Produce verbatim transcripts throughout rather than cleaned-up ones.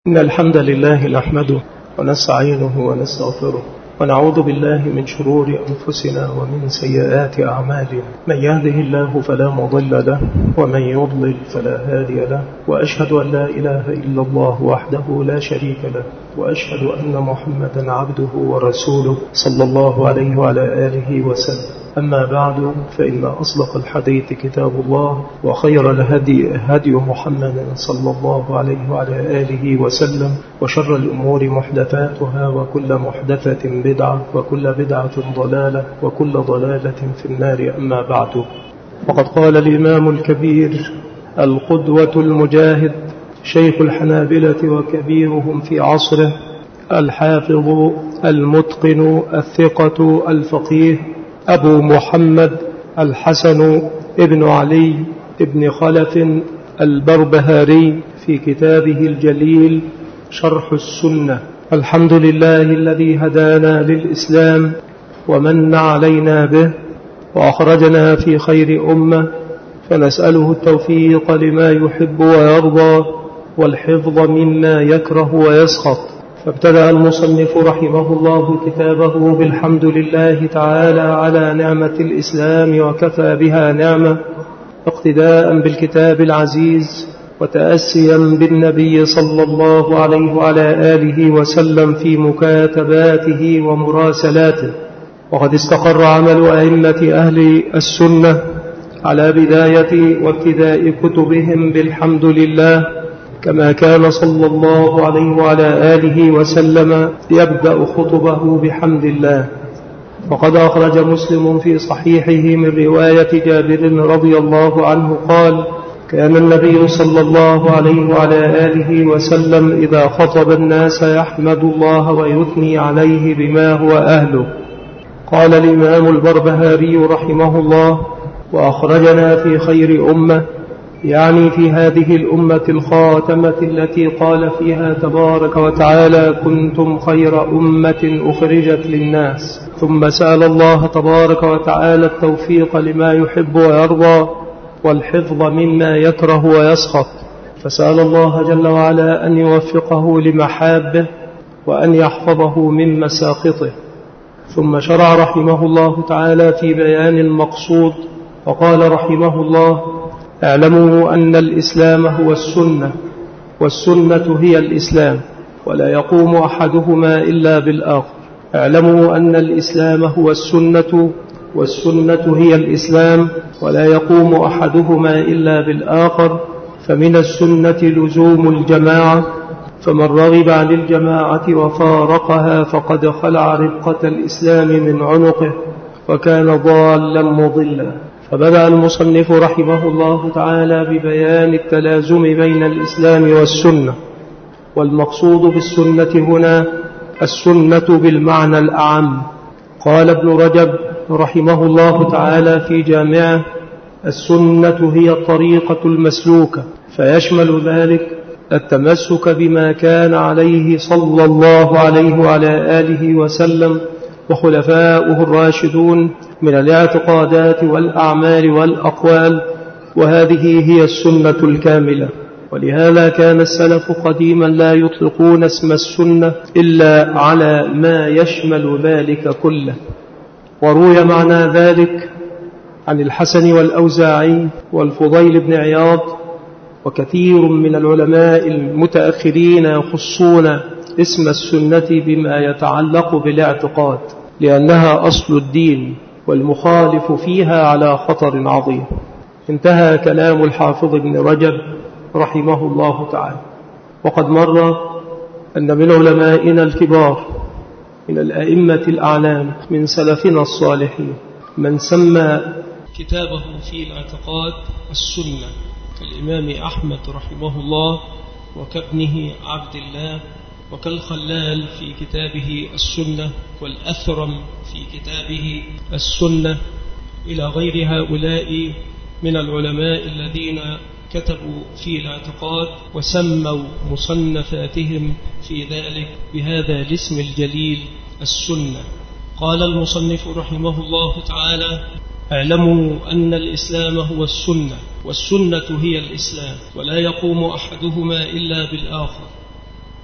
إن الحمد لله نحمده ونستعينه ونستغفره ونعوذ بالله من شرور أنفسنا ومن سيئات أعمالنا. من يهده الله فلا مضل له ومن يضلل فلا هادي له، وأشهد أن لا إله إلا الله وحده لا شريك له، وأشهد أن محمدا عبده ورسوله صلى الله عليه وعلى آله وسلم. أما بعد، فإن أصدق الحديث كتاب الله، وخير الهدي هدي محمد صلى الله عليه وعلى آله وسلم، وشر الأمور محدثاتها، وكل محدثة بدعة، وكل بدعة ضلالة، وكل ضلالة في النار. أما بعد، وقد قال الإمام الكبير القدوة المجاهد شيخ الحنابلة وكبيرهم في عصره الحافظ المتقن الثقة الفقيه أبو محمد الحسن ابن علي ابن خلف البربهاري في كتابه الجليل شرح السنة: الحمد لله الذي هدانا للإسلام ومن علينا به وأخرجنا في خير أمة، فنسأله التوفيق لما يحب ويرضى والحفظ مما يكره ويسخط. فابتدأ المصنف رحمه الله كتابه بالحمد لله تعالى على نعمة الإسلام وكفى بها نعمة، اقتداء بالكتاب العزيز وتأسيا بالنبي صلى الله عليه وعلى آله وسلم في مكاتباته ومراسلاته. وقد استقر عمل أئمة أهل السنة على بداية وابتداء كتبهم بالحمد لله، كما كان صلى الله عليه وعلى آله وسلم يبدأ خطبه بحمد الله. وقد أخرج مسلم في صحيحه من رواية جابر رضي الله عنه قال: كان النبي صلى الله عليه وعلى آله وسلم إذا خطب الناس يحمد الله ويثني عليه بما هو أهله. قال الإمام البربهاري رحمه الله: وأخرجنا في خير أمة، يعني في هذه الأمة الخاتمة التي قال فيها تبارك وتعالى: كنتم خير أمة أخرجت للناس. ثم سأل الله تبارك وتعالى التوفيق لما يحب ويرضى والحفظ مما يكره ويسخط، فسأل الله جل وعلا أن يوفقه لمحابه وأن يحفظه من مساقطه. ثم شرع رحمه الله تعالى في بيان المقصود، وقال رحمه الله: اعلموا أن الإسلام هو السنة، والسنة هي الإسلام، ولا يقوم أحدهما إلا بالآخر. اعلموا أن الإسلام هو السنة، والسنة هي الإسلام، ولا يقوم أحدهما إلا بالآخر. فمن السنة لزوم الجماعة، فمن رغب عن الجماعة وفارقها فقد خلع ربقة الإسلام من عنقه وكان ضالا مضلا. فبدأ المصنف رحمه الله تعالى ببيان التلازم بين الإسلام والسنة. والمقصود بالسنة هنا السنة بالمعنى الأعم. قال ابن رجب رحمه الله تعالى في جامعه: السنة هي الطريقة المسلوكة، فيشمل ذلك التمسك بما كان عليه صلى الله عليه وعلى آله وسلم وخلفاؤه الراشدون من الاعتقادات والأعمال والأقوال، وهذه هي السنة الكاملة. ولهذا كان السلف قديما لا يطلقون اسم السنة إلا على ما يشمل ذلك كله. وروي معنى ذلك عن الحسن والأوزاعي والفضيل بن عياض وكثير من العلماء المتأخرين يخصون اسم السنة بما يتعلق بالاعتقاد، لأنها أصل الدين والمخالف فيها على خطر عظيم. انتهى كلام الحافظ ابن رجب رحمه الله تعالى. وقد مر أن من علمائنا الكبار من الأئمة الأعلام من سلفنا الصالحين من سمى كتابه في الاعتقاد السنة، كالإمام أحمد رحمه الله، وكابنه عبد الله، وكالخلال في كتابه السنة، والأثرم في كتابه السنة، إلى غير هؤلاء من العلماء الذين كتبوا في الاعتقاد وسموا مصنفاتهم في ذلك بهذا الاسم الجليل السنة. قال المصنف رحمه الله تعالى: اعلموا أن الإسلام هو السنة، والسنة هي الإسلام، ولا يقوم أحدهما إلا بالآخر.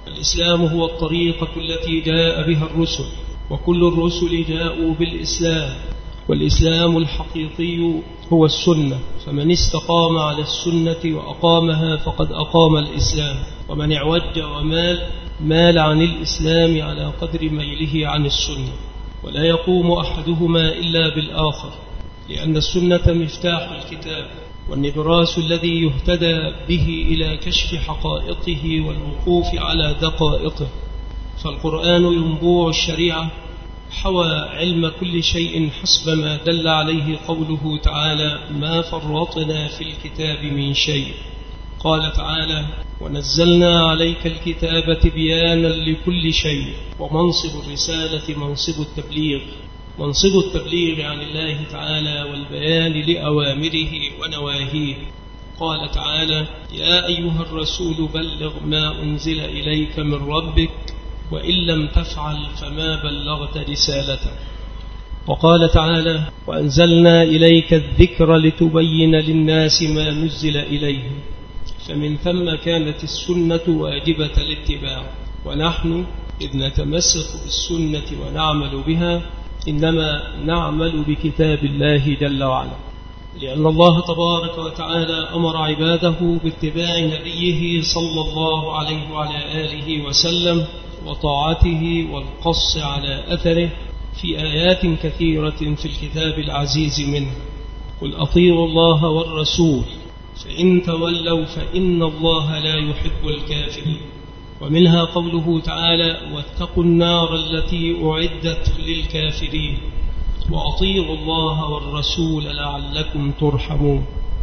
الإسلام هو الطريقة التي جاء بها الرسل، وكل الرسل جاءوا بالإسلام، والإسلام الحقيقي هو السنة، فمن استقام على السنة وأقامها فقد أقام الإسلام، ومن اعوج ومال مال عن الإسلام على قدر ميله عن السنة، ولا يقوم أحدهما إلا بالآخر، لأن السنة مفتاح الكتاب والنبراس الذي يهتدى به إلى كشف حقائقه والوقوف على دقائقه. فالقرآن ينبوع الشريعة حوى علم كل شيء حسب ما دل عليه قوله تعالى: ما فرطنا في الكتاب من شيء. قال تعالى: ونزلنا عليك الكتاب تبيانا لكل شيء. ومنصب الرسالة منصب التبليغ، منصب التبليغ عن الله تعالى والبيان لأوامره ونواهيه. قال تعالى: يا أيها الرسول بلغ ما أنزل إليك من ربك وإن لم تفعل فما بلغت رسالته. وقال تعالى: وأنزلنا إليك الذكر لتبين للناس ما نزل إليهم. فمن ثم كانت السنة واجبة الاتباع، ونحن إذ نتمسك بالسنة ونعمل بها إنما نعمل بكتاب الله جل وعلا، لأن الله تبارك وتعالى أمر عباده باتباع نبيه صلى الله عليه وعلى آله وسلم وطاعته والقص على أثره في آيات كثيرة في الكتاب العزيز منه. قل أطيعوا الله والرسول فإن تولوا فإن الله لا يحب الكافرين. ومنها قوله تعالى: واتقوا النار التي أعدت للكافرين وأطيعوا الله والرسول لعلكم ترحمون.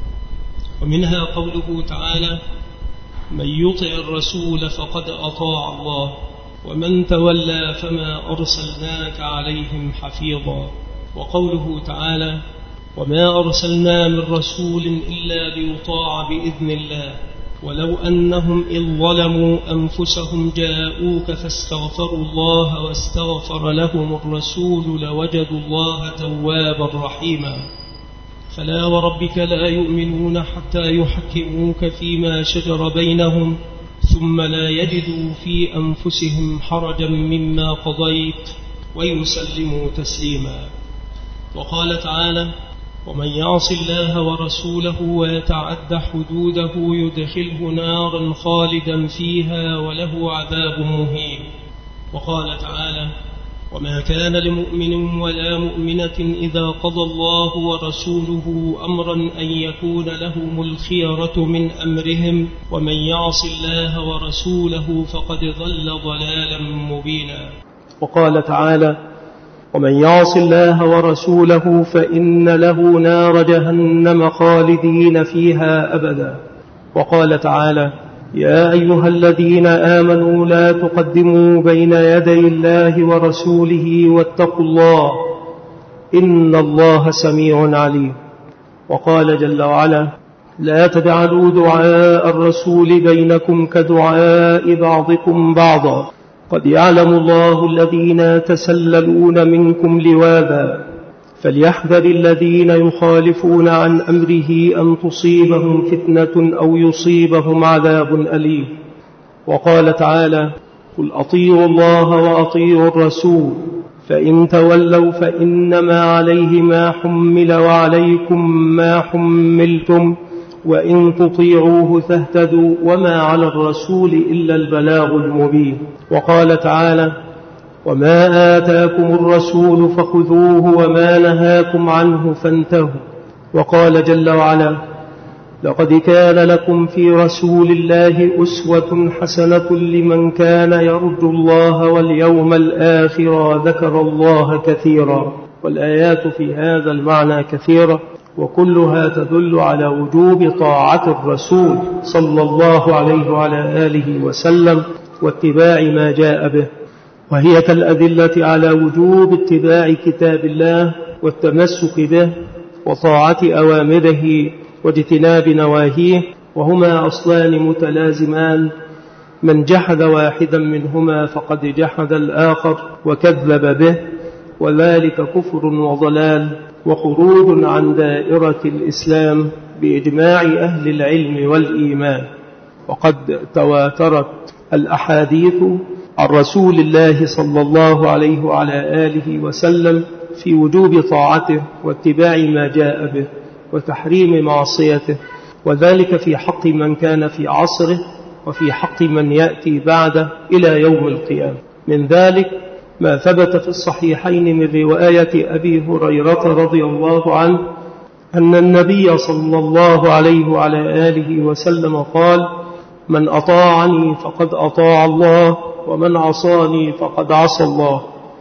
ومنها قوله تعالى: من يطع الرسول فقد أطاع الله ومن تولى فما أرسلناك عليهم حفيظا. وقوله تعالى: وما أرسلنا من رسول إلا ليطاع بإذن الله ولو أنهم إذ ظلموا أنفسهم جاءوك فاستغفروا الله واستغفر لهم الرسول لوجدوا الله توابا رحيما. فلا وربك لا يؤمنون حتى يحكموك فيما شجر بينهم ثم لا يجدوا في أنفسهم حرجا مما قضيت ويسلموا تسليما. وقال تعالى: ومن يعص الله ورسوله ويتعد حدوده يدخله نارا خالدا فيها وله عذاب مهين. وقال تعالى: وما كان لمؤمن ولا مؤمنة إذا قضى الله ورسوله أمرا أن يكون لهم الخيرة من أمرهم ومن يعص الله ورسوله فقد ضل ضلالا مبينا. وقال تعالى: ومن يعص الله ورسوله فإن له نار جهنم خالدين فيها أبدا. وقال تعالى: يا أيها الذين آمنوا لا تقدموا بين يدي الله ورسوله واتقوا الله إن الله سميع عليم. وقال جل وعلا: لا تجعلوا دعاء الرسول بينكم كدعاء بعضكم بعضا قد يعلم الله الذين يتسللون منكم لواذا فليحذر الذين يخالفون عن أمره أن تصيبهم فتنة أو يصيبهم عذاب أليم. وقال تعالى: قل أطيعوا الله وأطيعوا الرسول فإن تولوا فإنما عليه ما حمل وعليكم ما حملتم وإن تطيعوه تهتدوا وما على الرسول إلا البلاغ المبين. وقال تعالى: وما آتاكم الرسول فخذوه وما نهاكم عنه فانتهوا. وقال جل وعلا: لقد كان لكم في رسول الله أسوة حسنة لمن كان يرجو الله واليوم الآخر وذكر الله كثيرا. والآيات في هذا المعنى كثيرة وكلها تدل على وجوب طاعة الرسول صلى الله عليه وعلى آله وسلم واتباع ما جاء به، وهي كالأدلة على وجوب اتباع كتاب الله والتمسك به وطاعة أوامره واجتناب نواهيه، وهما أصلان متلازمان، من جحد واحدا منهما فقد جحد الآخر وكذب به، وذلك كفر وضلال وخروج عن دائرة الإسلام بإجماع أهل العلم والإيمان. وقد تواترت الأحاديث عن رسول الله صلى الله عليه وعلى آله وسلم في وجوب طاعته واتباع ما جاء به وتحريم معصيته، وذلك في حق من كان في عصره وفي حق من يأتي بعده إلى يوم القيامة. من ذلك ما ثبت في الصحيحين من رواية أبي هريرة رضي الله عنه أن النبي صلى الله عليه وعلى آله وسلم قال: من أطاعني فقد أطاع الله، ومن عصاني فقد عصى الله.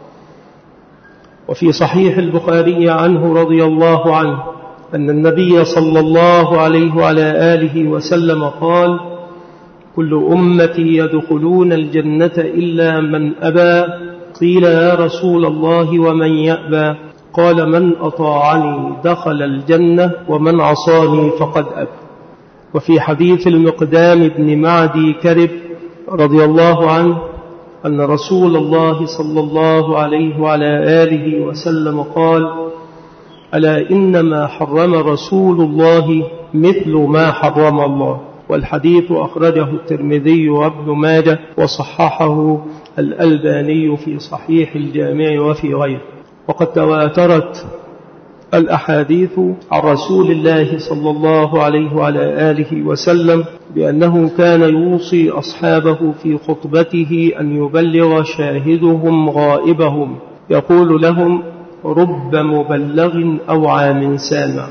وفي صحيح البخاري عنه رضي الله عنه أن النبي صلى الله عليه وعلى آله وسلم قال: كل أمتي يدخلون الجنة إلا من أبى. قيل: يا رسول الله ومن يأبى؟ قال: من أطاعني دخل الجنة، ومن عصاني فقد أبى. وفي حديث المقدام بن معدي كرب رضي الله عنه أن رسول الله صلى الله عليه وعلى آله وسلم قال: ألا إنما حرم رسول الله مثل ما حرم الله. والحديث أخرجه الترمذي وابن ماجه وصححه الألباني في صحيح الجامع وفي غيره. وقد تواترت الأحاديث عن رسول الله صلى الله عليه وعلى آله وسلم بأنه كان يوصي أصحابه في خطبته أن يبلغ شاهدهم غائبهم، يقول لهم: رب مبلغ أوعى من سامع.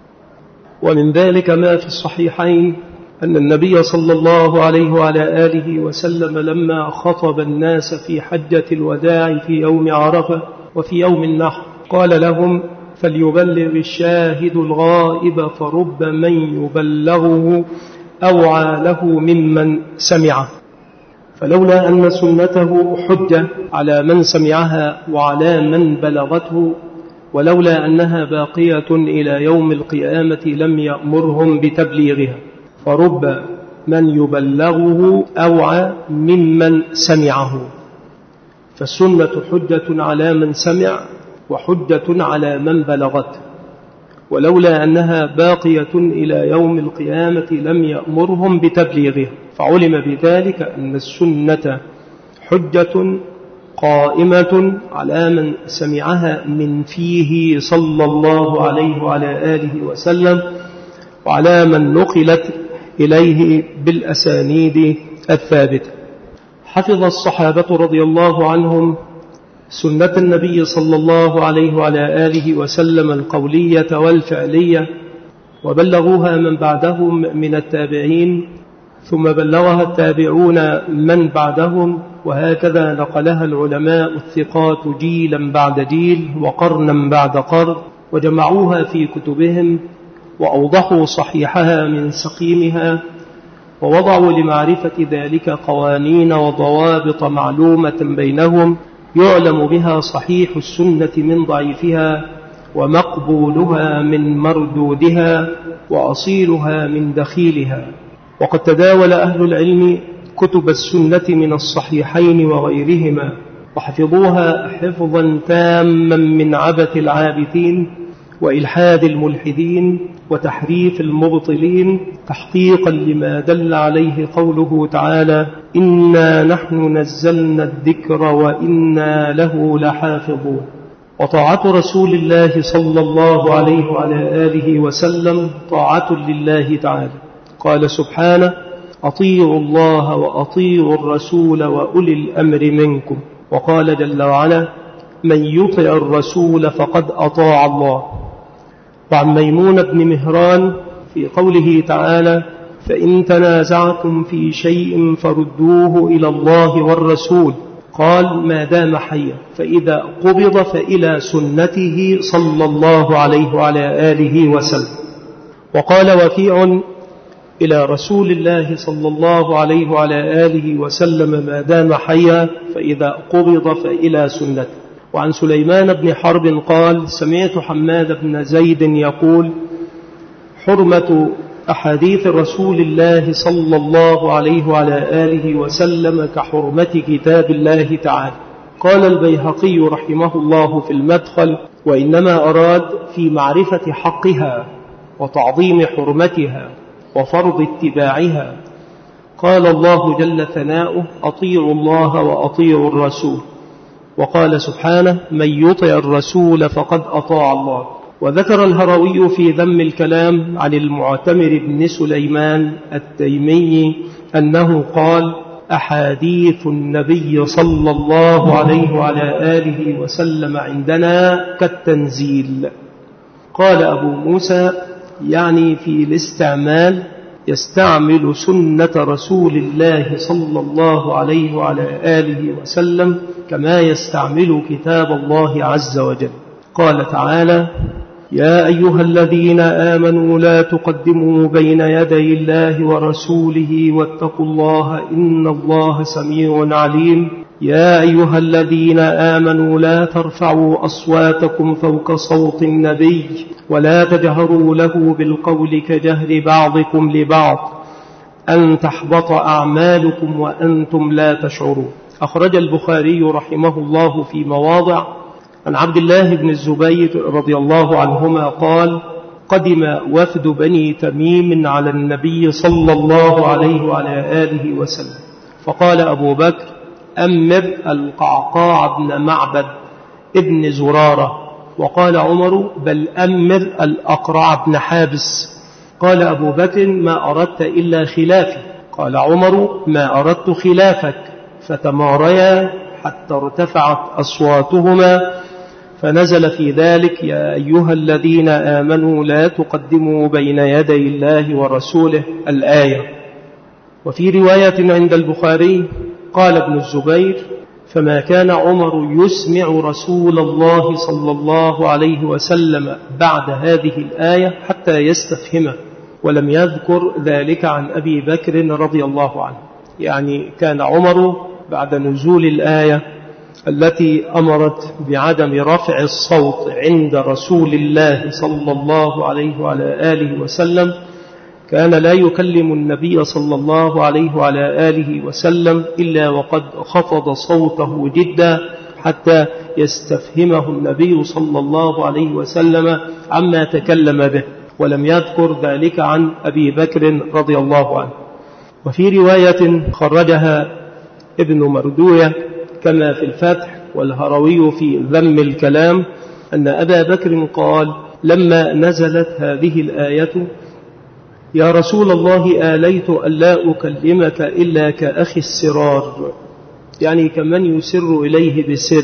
ومن ذلك ما في الصحيحين أن النبي صلى الله عليه وعلى آله وسلم لما خطب الناس في حجة الوداع في يوم عرفة وفي يوم النحر قال لهم: فليبلغ الشاهد الغائب، فرب من يبلغه أوعى له ممن سمعه. فلولا أن سنته حجة على من سمعها وعلى من بلغته، ولولا أنها باقية إلى يوم القيامة لم يأمرهم بتبليغها، فرب من يبلغه أوعى ممن سمعه. فالسنة حجة على من سمع وحجة على من بلغته، ولولا أنها باقية إلى يوم القيامة لم يأمرهم بتبليغها، فعلم بذلك أن السنة حجة قائمة على من سمعها من فيه صلى الله عليه وعلى آله وسلم، وعلى من نقلت إليه بالأسانيد الثابتة. حفظ الصحابة رضي الله عنهم سنة النبي صلى الله عليه وعلى آله وسلم القولية والفعلية، وبلغوها من بعدهم من التابعين، ثم بلغها التابعون من بعدهم، وهكذا نقلها العلماء الثقات جيلا بعد جيل وقرنا بعد قرن، وجمعوها في كتبهم وأوضحوا صحيحها من سقيمها، ووضعوا لمعرفة ذلك قوانين وضوابط معلومة بينهم يعلم بها صحيح السنة من ضعيفها، ومقبولها من مردودها، وأصيلها من دخيلها. وقد تداول أهل العلم كتب السنة من الصحيحين وغيرهما، وحفظوها حفظا تاما من عبث العابثين وإلحاد الملحدين وتحريف المبطلين، تحقيقا لما دل عليه قوله تعالى: إنا نحن نزلنا الذكر وإنا له لحافظون. وطاعة رسول الله صلى الله عليه وعلى آله وسلم طاعة لله تعالى. قال سبحانه: أطيعوا الله وأطيعوا الرسول وأولي الأمر منكم. وقال جل وعلا: من يطع الرسول فقد أطاع الله. وعن ميمون بن مهران في قوله تعالى: فإن تنازعتم في شيء فردوه إلى الله والرسول، قال: ما دام حيا، فإذا قبض فإلى سنته صلى الله عليه وعلى آله وسلم. وقال وكيع: إلى رسول الله صلى الله عليه وعلى آله وسلم ما دام حيا، فإذا قبض فإلى سنته. وعن سليمان بن حرب قال: سمعت حماد بن زيد يقول: حرمة أحاديث رسول الله صلى الله عليه وعلى آله وسلم كحرمة كتاب الله تعالى. قال البيهقي رحمه الله في المدخل: وإنما أراد في معرفة حقها وتعظيم حرمتها وفرض اتباعها قال الله جل ثناؤه: أطيعوا الله وأطيعوا الرسول. وقال سبحانه: من يطع الرسول فقد أطاع الله. وذكر الهروي في ذم الكلام عن المعتمر بن سليمان التيمي أنه قال: أحاديث النبي صلى الله عليه وعلى آله وسلم عندنا كالتنزيل. قال أبو موسى: يعني في الاستعمال يستعمل سنة رسول الله صلى الله عليه وعلى آله وسلم كما يستعمل كتاب الله عز وجل. قال تعالى: يا أيها الذين آمنوا لا تقدموا بين يدي الله ورسوله واتقوا الله إن الله سميع عليم. يا أيها الذين آمنوا لا ترفعوا أصواتكم فوق صوت النبي ولا تجهروا له بالقول كجهر بعضكم لبعض أن تحبط أعمالكم وأنتم لا تشعرون. أخرج البخاري رحمه الله في مواضع عن عبد الله بن الزبير رضي الله عنهما قال: قدم وفد بني تميم على النبي صلى الله عليه وعلى آله وسلم، فقال أبو بكر: أمر القعقاع بن معبد ابن زرارة. وقال عمر: بل أمر الأقرع بن حابس. قال أبو بكر: ما أردت إلا خلافي. قال عمر: ما أردت خلافك. فتماريا حتى ارتفعت أصواتهما، فنزل في ذلك: يا أيها الذين آمنوا لا تقدموا بين يدي الله ورسوله الآية. وفي رواية عند البخاري قال ابن الزبير: فما كان عمر يسمع رسول الله صلى الله عليه وسلم بعد هذه الآية حتى يستفهمه، ولم يذكر ذلك عن أبي بكر رضي الله عنه. يعني كان عمر بعد نزول الآية التي أمرت بعدم رفع الصوت عند رسول الله صلى الله عليه وعلى آله وسلم، كان لا يكلم النبي صلى الله عليه وعلى آله وسلم إلا وقد خفض صوته جدا حتى يستفهمه النبي صلى الله عليه وسلم عما تكلم به، ولم يذكر ذلك عن أبي بكر رضي الله عنه. وفي رواية خرجها ابن مردوية كما في الفتح والهروي في ذم الكلام أن أبا بكر قال: لما نزلت هذه الآية: يا رسول الله آليت أن لا أكلمك إلا كأخي السرار، يعني كمن يسر إليه بسر.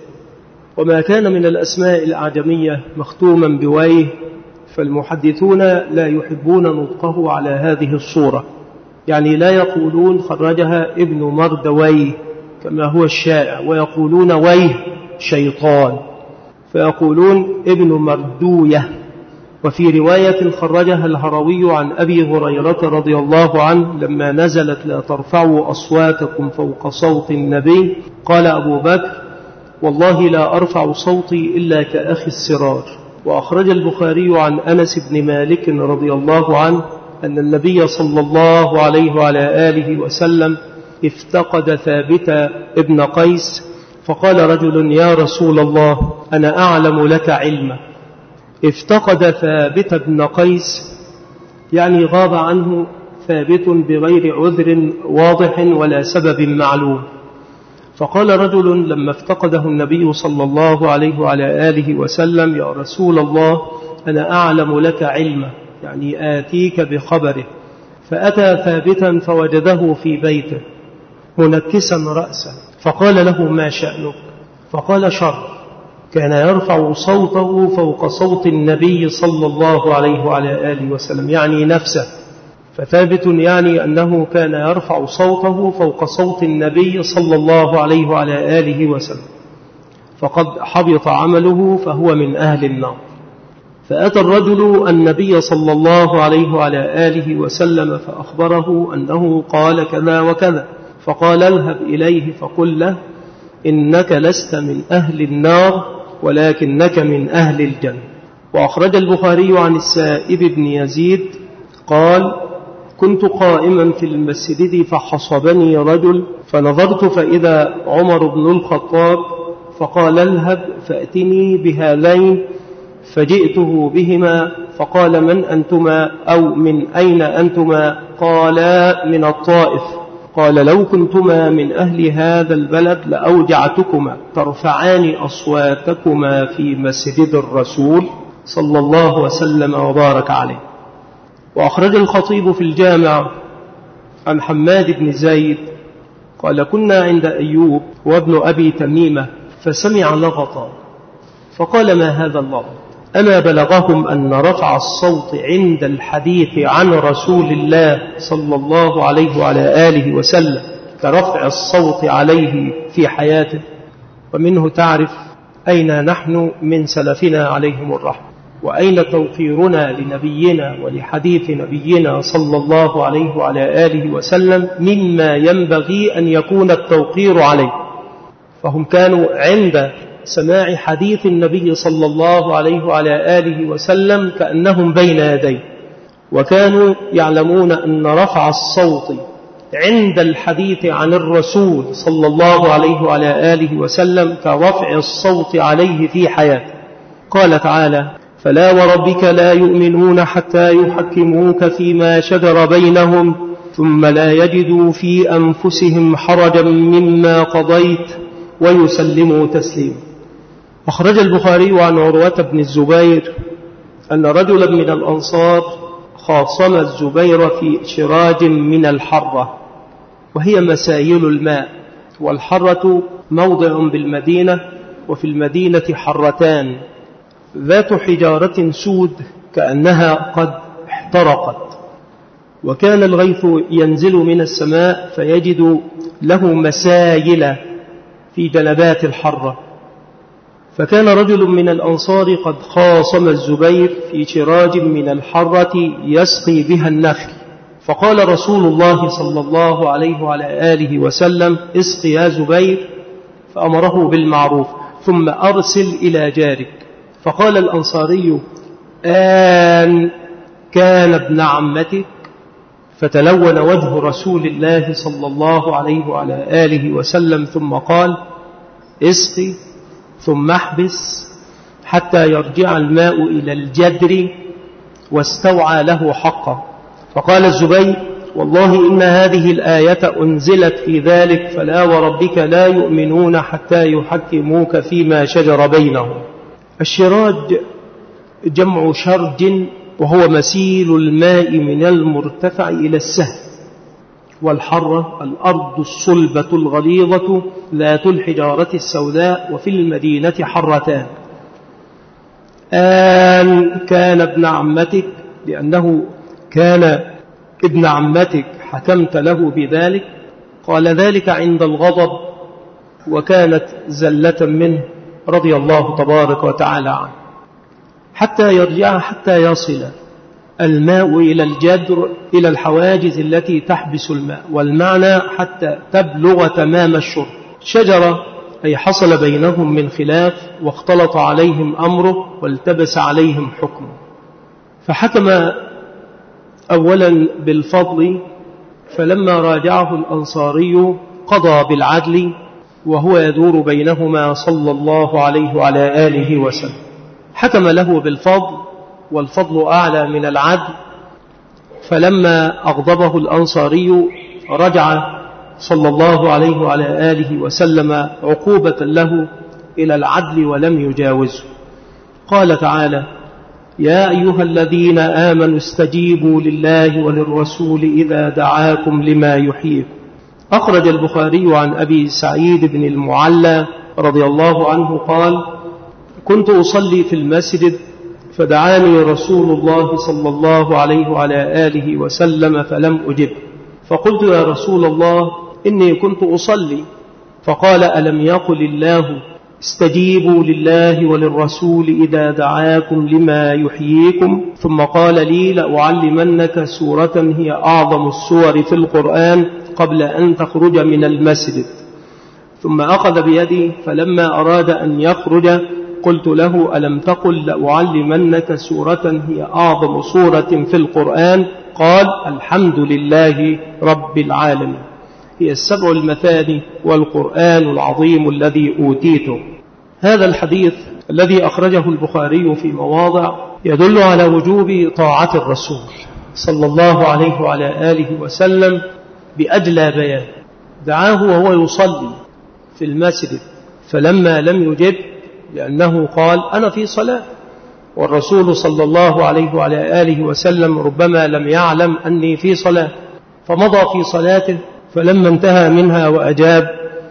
وما كان من الأسماء الأعجمية مختوما بويه، فالمحدثون لا يحبون نطقه على هذه الصورة، يعني لا يقولون خرجها ابن مردويه كما هو الشائع، ويقولون ويه شيطان، فيقولون ابن مردوية. وفي رواية خرجها الهروي عن أبي هريرة رضي الله عنه لما نزلت: لا ترفعوا أصواتكم فوق صوت النبي، قال أبو بكر: والله لا أرفع صوتي إلا كأخي السرار. وأخرج البخاري عن أنس بن مالك رضي الله عنه أن النبي صلى الله عليه وعلى آله وسلم افتقد ثابت ابن قيس، فقال رجل: يا رسول الله أنا أعلم لك علما. افتقد ثابت ابن قيس يعني غاب عنه ثابت بغير عذر واضح ولا سبب معلوم. فقال رجل لما افتقده النبي صلى الله عليه وعلى آله وسلم: يا رسول الله أنا أعلم لك علما، يعني آتيك بخبره. فأتى ثابتا فوجده في بيته منكسا رأسا، فقال له: ما شأنك؟ فقال: شر. كان يرفع صوته فوق صوت النبي صلى الله عليه وعلى آله وسلم، يعني نفسه. فثابت يعني أنه كان يرفع صوته فوق صوت النبي صلى الله عليه وعلى آله وسلم، فقد حبط عمله فهو من أهل النار. فأتى الرجل النبي صلى الله عليه وعلى آله وسلم فأخبره أنه قال كذا وكذا، فقال: اذهب إليه فقل له إنك لست من أهل النار ولكنك من أهل الجنة. وأخرج البخاري عن السائب بن يزيد قال: كنت قائما في المسجد فحصبني رجل، فنظرت فإذا عمر بن الخطاب، فقال: اذهب فأتني بهذين، فجئته بهما فقال من أنتما أو من أين أنتما؟ قالا من الطائف. قال لو كنتما من أهل هذا البلد لأوجعتكما ترفعان أصواتكما في مسجد الرسول صلى الله وسلم وبارك عليه. وأخرج الخطيب في الجامع عن حماد بن زيد قال كنا عند أيوب وابن أبي تميمة فسمع لغطا فقال ما هذا اللغط؟ أما بلغهم أن رفع الصوت عند الحديث عن رسول الله صلى الله عليه وعلى آله وسلم كرفع الصوت عليه في حياته. ومنه تعرف أين نحن من سلفنا عليهم الرحمة، وأين توقيرنا لنبينا ولحديث نبينا صلى الله عليه وعلى آله وسلم مما ينبغي أن يكون التوقير عليه. فهم كانوا عند سماع حديث النبي صلى الله عليه وعلى آله وسلم كأنهم بين يديه، وكانوا يعلمون أن رفع الصوت عند الحديث عن الرسول صلى الله عليه وعلى آله وسلم كرفع الصوت عليه في حياته. قال تعالى فلا وربك لا يؤمنون حتى يحكموك فيما شجر بينهم ثم لا يجدوا في أنفسهم حرجا مما قضيت ويسلموا تسليما. أخرج البخاري عن عروة بن الزبير أن رجلا من الأنصار خاصم الزبير في شراج من الحرة، وهي مسايل الماء، والحرة موضع بالمدينة، وفي المدينة حرتان ذات حجارة سود كأنها قد احترقت، وكان الغيث ينزل من السماء فيجد له مسايل في جنبات الحرة. فكان رجل من الأنصار قد خاصم الزبير في شراج من الحرة يسقي بها النخل، فقال رسول الله صلى الله عليه وعلى آله وسلم اسقي يا زبير، فأمره بالمعروف ثم أرسل إلى جارك. فقال الأنصاري آن كان ابن عمتك؟ فتلون وجه رسول الله صلى الله عليه وعلى آله وسلم ثم قال اسقي ثم احبس حتى يرجع الماء إلى الجدر واستوعى له حقه. فقال الزبير والله إن هذه الآية أنزلت في ذلك فلا وربك لا يؤمنون حتى يحكموك فيما شجر بينهم. الشراج جمع شرج، وهو مسيل الماء من المرتفع إلى السهل. والحرة الأرض الصلبة الغليظة ذات الحجارة السوداء، وفي المدينة حرتان. آن كان ابن عمتك، لأنه كان ابن عمتك حكمت له بذلك. قال ذلك عند الغضب، وكانت زلة منه رضي الله تبارك وتعالى عنه. حتى يرجع حتى يصل الماء إلى الجدر، إلى الحواجز التي تحبس الماء، والمعنى حتى تبلغ تمام الشرب. شجرة أي حصل بينهم من خلاف واختلط عليهم أمره والتبس عليهم حكمه. فحكم أولا بالفضل، فلما راجعه الأنصاري قضى بالعدل، وهو يدور بينهما صلى الله عليه وعلى آله وسلم. حكم له بالفضل، والفضل أعلى من العدل. فلما أغضبه الأنصاري رجع صلى الله عليه وعلى آله وسلم عقوبة له إلى العدل ولم يجاوزه. قال تعالى يا أيها الذين آمنوا استجيبوا لله وللرسول إذا دعاكم لما يحييكم. أخرج البخاري عن أبي سعيد بن المعلى رضي الله عنه قال كنت أصلي في المسجد فدعاني رسول الله صلى الله عليه وعلى آله وسلم فلم أجب، فقلت يا رسول الله إني كنت أصلي. فقال ألم يقل الله استجيبوا لله وللرسول إذا دعاكم لما يحييكم؟ ثم قال لي لأعلمنك سورة هي أعظم السور في القرآن قبل أن تخرج من المسجد. ثم أخذ بيدي فلما أراد أن يخرج قلت له ألم تقل لأعلمنك سورة هي أعظم سورة في القرآن؟ قال الحمد لله رب العالمين، هي السبع المثاني والقرآن العظيم الذي أوتيته. هذا الحديث الذي أخرجه البخاري في مواضع يدل على وجوب طاعة الرسول صلى الله عليه وعلى آله وسلم بأجلى بيان. دعاه وهو يصلي في المسجد فلما لم يجب لأنه قال أنا في صلاة، والرسول صلى الله عليه وعلى آله وسلم ربما لم يعلم أني في صلاة، فمضى في صلاته، فلما انتهى منها وأجاب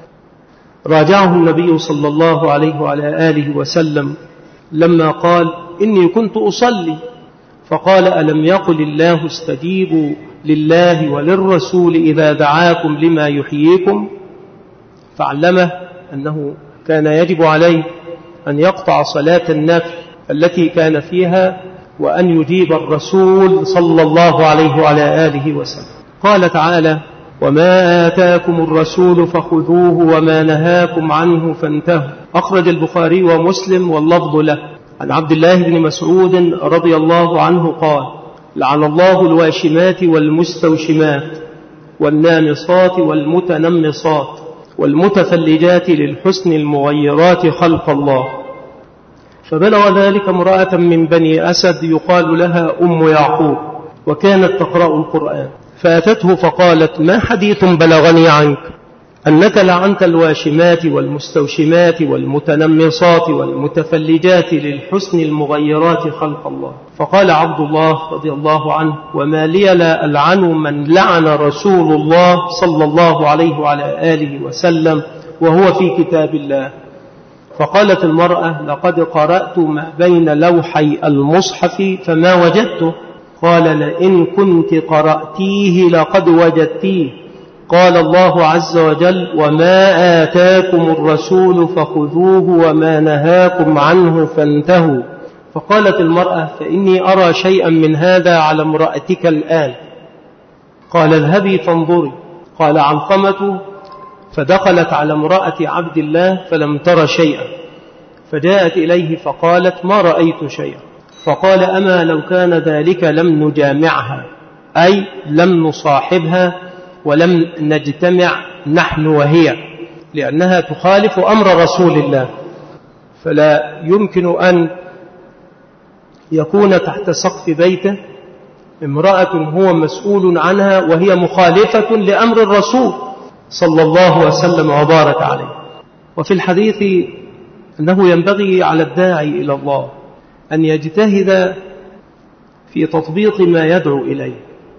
راجعه النبي صلى الله عليه وعلى آله وسلم لما قال إني كنت أصلي، فقال ألم يقل الله استجيبوا لله وللرسول إذا دعاكم لما يحييكم؟ فعلمه أنه كان يجب عليه أن يقطع صلاة النفل التي كان فيها وأن يجيب الرسول صلى الله عليه وعلى آله وسلم. قال تعالى وما آتاكم الرسول فخذوه وما نهاكم عنه فانتهوا. أخرج البخاري ومسلم واللفظ له عن عبد الله بن مسعود رضي الله عنه قال لعن الله الواشمات والمستوشمات والنامصات والمتنمصات والمتفلجات للحسن المغيرات خلق الله. فبلغ ذلك امرأة من بني أسد يقال لها أم يعقوب، وكانت تقرأ القرآن، فأتته فقالت ما حديث بلغني عنك أنك لعنت الواشمات والمستوشمات والمتنمصات والمتفلجات للحسن المغيرات خلق الله. فقال عبد الله رضي الله عنه وما لي لا ألعن من لعن رسول الله صلى الله عليه وعلى آله وسلم وهو في كتاب الله. فقالت المرأة لقد قرأت ما بين لوحي المصحف فما وجدته. قال لئن كنت قرأتيه لقد وجدتيه. قال الله عز وجل وما آتاكم الرسول فخذوه وما نهاكم عنه فانتهوا. فقالت المرأة فإني أرى شيئا من هذا على امرأتك الآن. قال اذهبي فانظري. قال علقمة فدخلت على امرأة عبد الله فلم تر شيئا، فجاءت إليه فقالت ما رأيت شيئا. فقال أما لو كان ذلك لم نجامعها، أي لم نصاحبها ولم نجتمع نحن وهي، لأنها تخالف أمر رسول الله، فلا يمكن أن يكون تحت سقف بيته امرأة هو مسؤول عنها وهي مخالفة لأمر الرسول صلى الله وسلم وبارك عليه. وفي الحديث أنه ينبغي على الداعي إلى الله أن يجتهد في تطبيق ما يدعو إليه،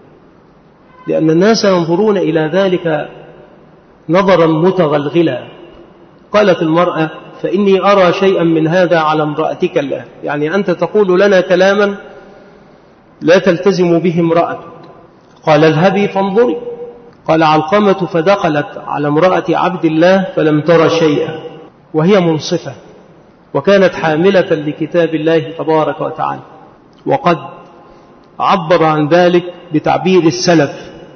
لأن الناس ينظرون إلى ذلك نظرا متغلغلا. قالت المرأة فإني أرى شيئا من هذا على امرأتك الآن، يعني أنت تقول لنا كلاما لا تلتزم به امرأتك. قال اذهبي فانظري. قال علقمة فدخلت على امرأة عبد الله فلم تر شيئا وهي منصفة، وكانت حاملة لكتاب الله تبارك وتعالى، وقد عبر عن ذلك بتعبير السلف،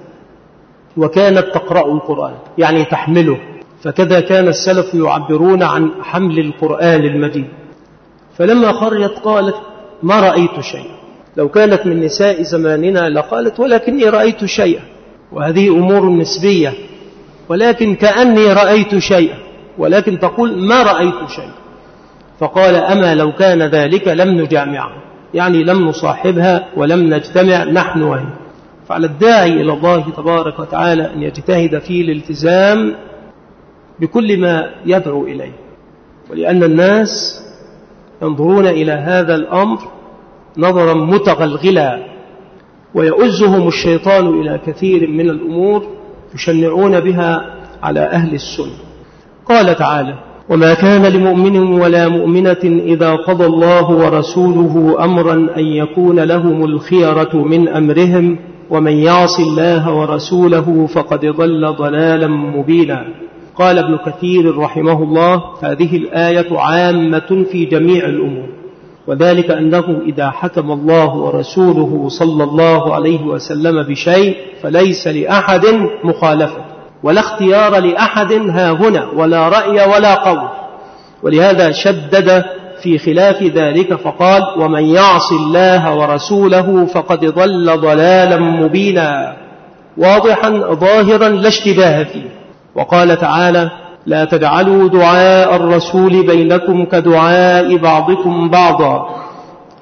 وكانت تقرأ القرآن يعني تحمله، فكذا كان السلف يعبرون عن حمل القرآن المجيد. فلما خرجت قالت ما رأيت شيئا. لو كانت من نساء زماننا لقالت ولكني رأيت شيئا، وهذه أمور نسبية، ولكن كأني رأيت شيئا، ولكن تقول ما رأيت شيئا. فقال أما لو كان ذلك لم نجامعها، يعني لم نصاحبها ولم نجتمع نحن وهي. فعلى الداعي إلى الله تبارك وتعالى أن يجتهد في الالتزام بكل ما يدعو إليه، ولأن الناس ينظرون إلى هذا الأمر نظرا متغلغلا، ويؤزهم الشيطان إلى كثير من الأمور يشنعون بها على أهل السنة. قال تعالى وما كان لمؤمن ولا مؤمنة إذا قضى الله ورسوله أمرا أن يكون لهم الخيرة من أمرهم ومن يعص الله ورسوله فقد ضل ضلالا مبينا. قال ابن كثير رحمه الله هذه الآية عامة في جميع الأمور، وذلك أنه إذا حكم الله ورسوله صلى الله عليه وسلم بشيء فليس لأحد مخالفة، ولا اختيار لأحد ها هنا، ولا رأي ولا قول. ولهذا شدد في خلاف ذلك فقال ومن يعص الله ورسوله فقد ضل ضلالا مبينا، واضحا ظاهرا لا اشتباه فيه. وقال تعالى لا تجعلوا دعاء الرسول بينكم كدعاء بعضكم بعضا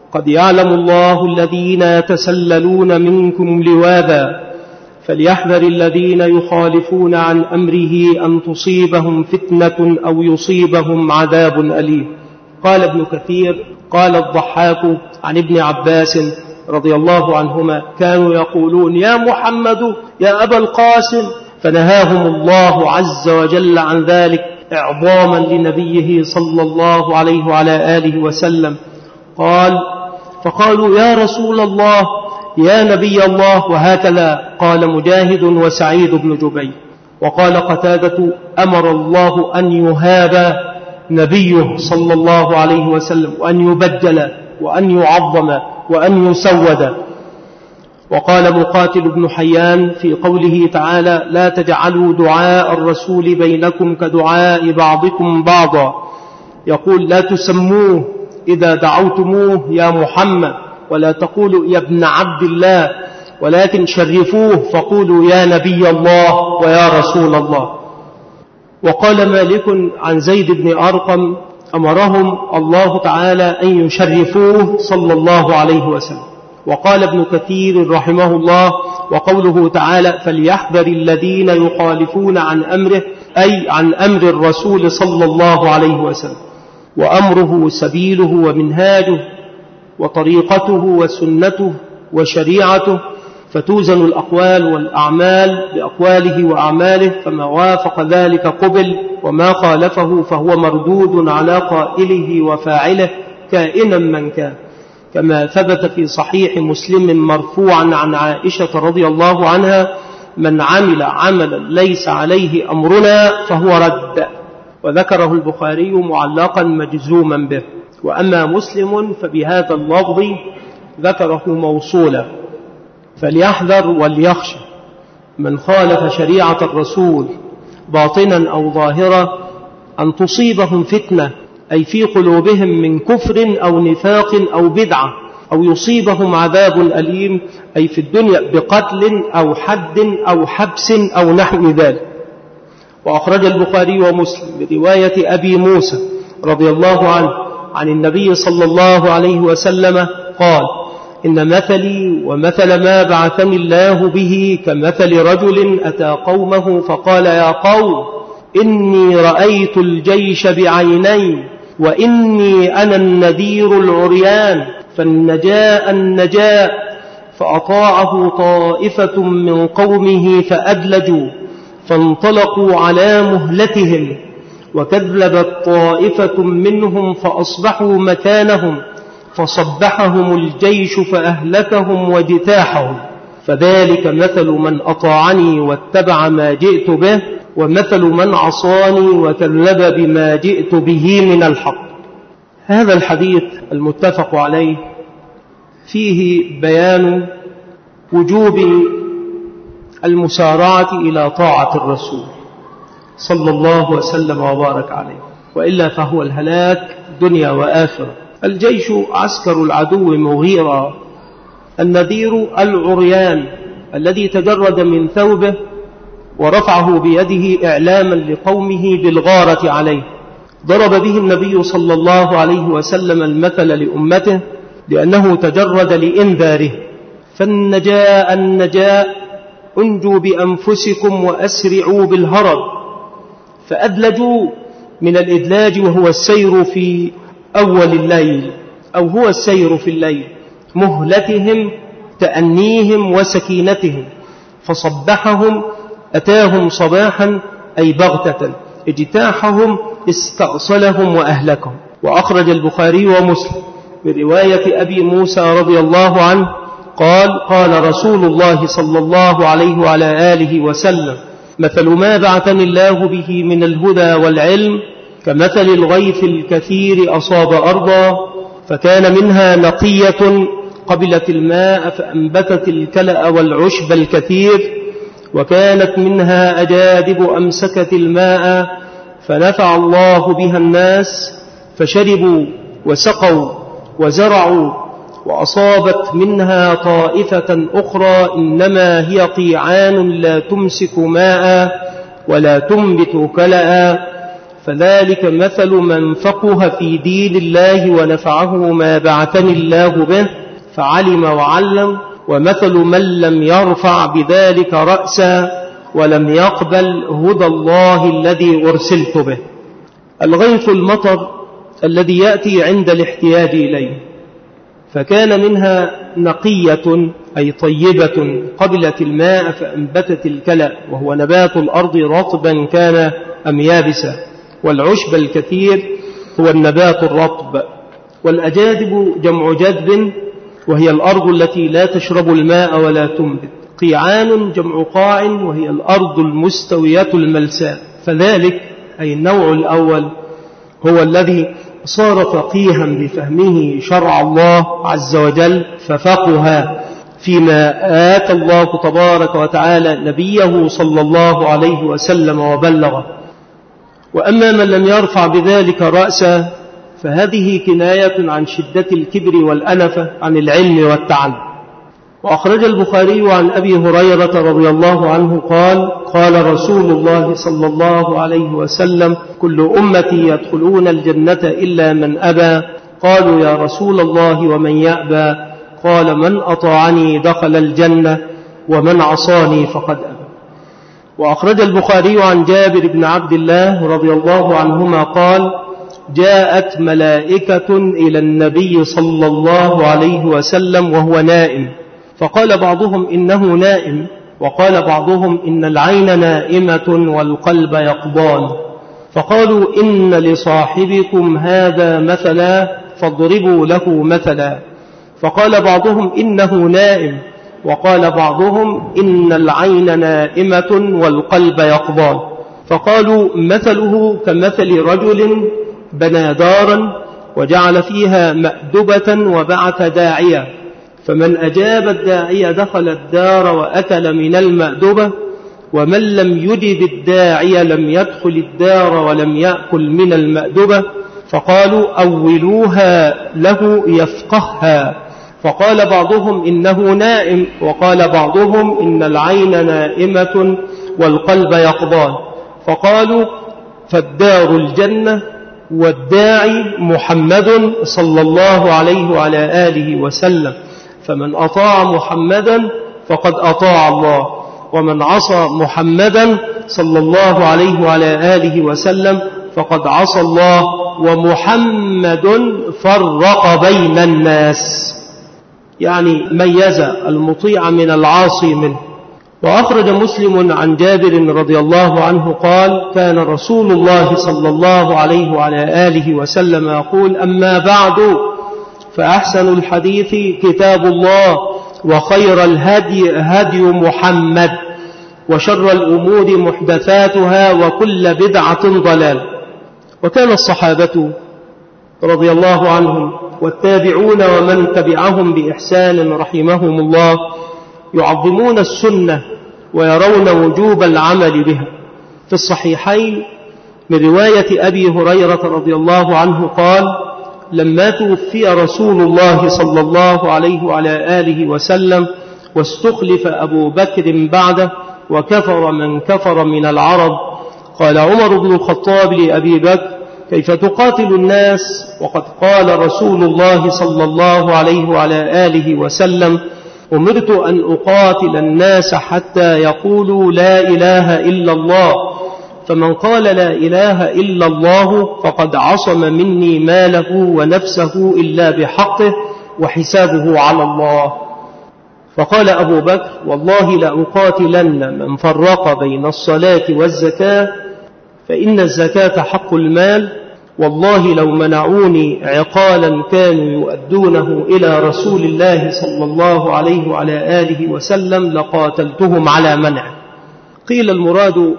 قد يعلم الله الذين يتسللون منكم لواذا فليحذر الذين يخالفون عن أمره أن تصيبهم فتنة أو يصيبهم عذاب أليم. قال ابن كثير قال الضحاك عن ابن عباس رضي الله عنهما كانوا يقولون يا محمد يا أبا القاسم، فنهاهم الله عز وجل عن ذلك إعظاما لنبيه صلى الله عليه وعلى آله وسلم. قال فقالوا يا رسول الله يا نبي الله، وهكذا قال مجاهد وسعيد بن جبير. وقال قتادة أمر الله أن يهاب نبيه صلى الله عليه وسلم وأن يبجل وأن يعظم وأن يسود. وقال مقاتل بن حيان في قوله تعالى لا تجعلوا دعاء الرسول بينكم كدعاء بعضكم بعضا، يقول لا تسموه إذا دعوتموه يا محمد، ولا تقولوا يا ابن عبد الله، ولكن شرفوه فقولوا يا نبي الله ويا رسول الله. وقال مالك عن زيد بن أرقم أمرهم الله تعالى أن يشرفوه صلى الله عليه وسلم. وقال ابن كثير رحمه الله وقوله تعالى فليحذر الذين يخالفون عن أمره أي عن أمر الرسول صلى الله عليه وسلم، وأمره سبيله ومنهاجه وطريقته وسنته وشريعته، فتوزن الأقوال والأعمال بأقواله وأعماله، فما وافق ذلك قبل وما خالفه فهو مردود على قائله وفاعله كائنا من كان، كما ثبت في صحيح مسلم مرفوعا عن عائشة رضي الله عنها من عمل عملا ليس عليه أمرنا فهو رد. وذكره البخاري معلقا مجزوما به. وأما مسلم فبهذا اللفظ ذكره موصولا فليحذر وليخشى من خالف شريعة الرسول باطنا أو ظاهرا أن تصيبهم فتنة أي في قلوبهم من كفر أو نفاق أو بدعة، أو يصيبهم عذاب أليم أي في الدنيا بقتل أو حد أو حبس أو نحو ذلك. وأخرج البخاري ومسلم برواية أبي موسى رضي الله عنه عن النبي صلى الله عليه وسلم قال إن مثلي ومثل ما بعثني الله به كمثل رجل أتى قومه فقال يا قوم إني رأيت الجيش بعيني وإني أنا النذير العريان، فالنجاء النجاء، فأطاعه طائفة من قومه فأدلجوا فانطلقوا على مهلتهم، وكذبت طائفة منهم فأصبحوا مكانهم فصبحهم الجيش فأهلكهم واجتاحهم. فذلك مثل من أطاعني واتبع ما جئت به، ومثل من عصاني وكذب بما جئت به من الحق. هذا الحديث المتفق عليه فيه بيان وجوب المسارعة إلى طاعة الرسول صلى الله وسلم وبارك عليه، وإلا فهو الهلاك دنيا وآخرة. الجيش عسكر العدو مغيرا، النذير العريان الذي تجرد من ثوبه ورفعه بيده إعلاما لقومه بالغارة عليه. ضرب به النبي صلى الله عليه وسلم المثل لأمته لأنه تجرد لإنذاره. فالنجاء النجاء انجوا بأنفسكم وأسرعوا بالهرب، فأدلجوا من الإدلاج وهو السير في أول الليل أو هو السير في الليل، مهلتهم تأنيهم وسكينتهم، فصبحهم أتاهم صباحا أي بغتة، اجتاحهم استأصلهم وأهلكهم. وأخرج البخاري ومسلم برواية أبي موسى رضي الله عنه قال قال رسول الله صلى الله عليه وعلى آله وسلم مثل ما بعثني الله به من الهدى والعلم كمثل الغيث الكثير أصاب أرضا فكان منها نقية قبلت الماء فأنبتت الكلأ والعشب الكثير، وكانت منها أجادب أمسكت الماء فنفع الله بها الناس فشربوا وسقوا وزرعوا، وأصابت منها طائفة أخرى إنما هي قيعان لا تمسك ماء ولا تنبت كلأ فذلك مثل من فقه في دين الله ونفعه ما بعثني الله به فعلم وعلم، ومثل من لم يرفع بذلك رأسا ولم يقبل هدى الله الذي أرسلت به. الغيث المطر الذي يأتي عند الاحتياج إليه، فكان منها نقية أي طيبة قبلت الماء فأنبتت الكلأ، وهو نبات الأرض رطبا كان أم يابسا، والعشب الكثير هو النبات الرطب. والأجادب جمع جدب، وهي الأرض التي لا تشرب الماء ولا تنبت. قيعان جمع قاع، وهي الأرض المستوية الملساء. فذلك أي النوع الأول هو الذي صار فقيها بفهمه شرع الله عز وجل، ففقه فيما آتى الله تبارك وتعالى نبيه صلى الله عليه وسلم وبلغه. وأما من لم يرفع بذلك رأسا فهذه كناية عن شدة الكبر والأنفة عن العلم والتعلم. وأخرج البخاري عن أبي هريرة رضي الله عنه قال: قال رسول الله صلى الله عليه وسلم: كل أمتي يدخلون الجنة إلا من أبى. قالوا: يا رسول الله ومن يأبى؟ قال: من أطاعني دخل الجنة ومن عصاني فقد أبى. وأخرج البخاري عن جابر بن عبد الله رضي الله عنهما قال: جاءت ملائكة إلى النبي صلى الله عليه وسلم وهو نائم، فقال بعضهم إنه نائم، وقال بعضهم إن العين نائمة والقلب يقضان، فقالوا إن لصاحبكم هذا مثلا فاضربوا له مثلا، فقال بعضهم إنه نائم، وقال بعضهم إن العين نائمة والقلب يقضان، فقالوا مثله كمثل رجل بنى دارا وجعل فيها مأدبة وبعث داعيا، فمن أجاب الداعي دخل الدار وأكل من المأدبة، ومن لم يجب الداعي لم يدخل الدار ولم يأكل من المأدبة، فقالوا أولوها له يفقهها، فقال بعضهم إنه نائم، وقال بعضهم إن العين نائمة والقلب يقضان، فقالوا فالدار الجنة والداعي محمد صلى الله عليه وعلى آله وسلم، فمن أطاع محمدا فقد أطاع الله، ومن عصى محمدا صلى الله عليه وعلى آله وسلم فقد عصى الله، ومحمد فرق بين الناس، يعني ميز المطيع من العاصي منه. وأخرج مسلم عن جابر رضي الله عنه قال: كان رسول الله صلى الله عليه وعلى آله وسلم يقول: أما بعد فأحسن الحديث كتاب الله، وخير الهدي هدي محمد، وشر الأمور محدثاتها، وكل بدعة ضلال. وكان الصحابة رضي الله عنهم والتابعون ومن تبعهم بإحسان رحمهم الله يعظمون السنة ويرون وجوب العمل بها. في الصحيحين من رواية أبي هريرة رضي الله عنه قال: لما توفي رسول الله صلى الله عليه وعلى آله وسلم واستخلف أبو بكر بعده وكفر من كفر من العرب، قال عمر بن الخطاب لأبي بكر: كيف تقاتل الناس وقد قال رسول الله صلى الله عليه وعلى آله وسلم: أمرت أن أقاتل الناس حتى يقولوا لا إله إلا الله، فمن قال لا إله إلا الله فقد عصم مني ماله ونفسه إلا بحقه وحسابه على الله. فقال أبو بكر: والله لأقاتلن من فرق بين الصلاة والزكاة، فإن الزكاة حق المال، والله لو منعوني عقالا كانوا يؤدونه إلى رسول الله صلى الله عليه وعلى آله وسلم لقاتلتهم على منعه. قيل المراد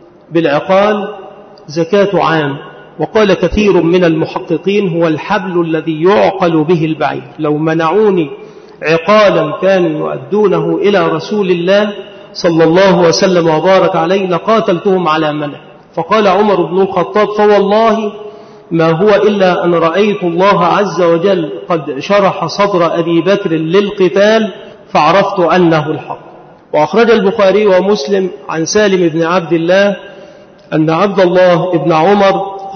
بالعقال زكاة عام، وقال كثير من المحققين هو الحبل الذي يعقل به البعير. لو منعوني عقالا كانوا يؤدونه إلى رسول الله صلى الله وسلم وبارك عليه لقاتلتهم على منعه. فقال عمر بن الخطاب: فوالله ما هو إلا أن رأيت الله عز وجل قد شرح صدر أبي بكر للقتال فعرفت أنه الحق. وأخرج البخاري ومسلم عن سالم بن عبد الله أن عبد الله بن عمر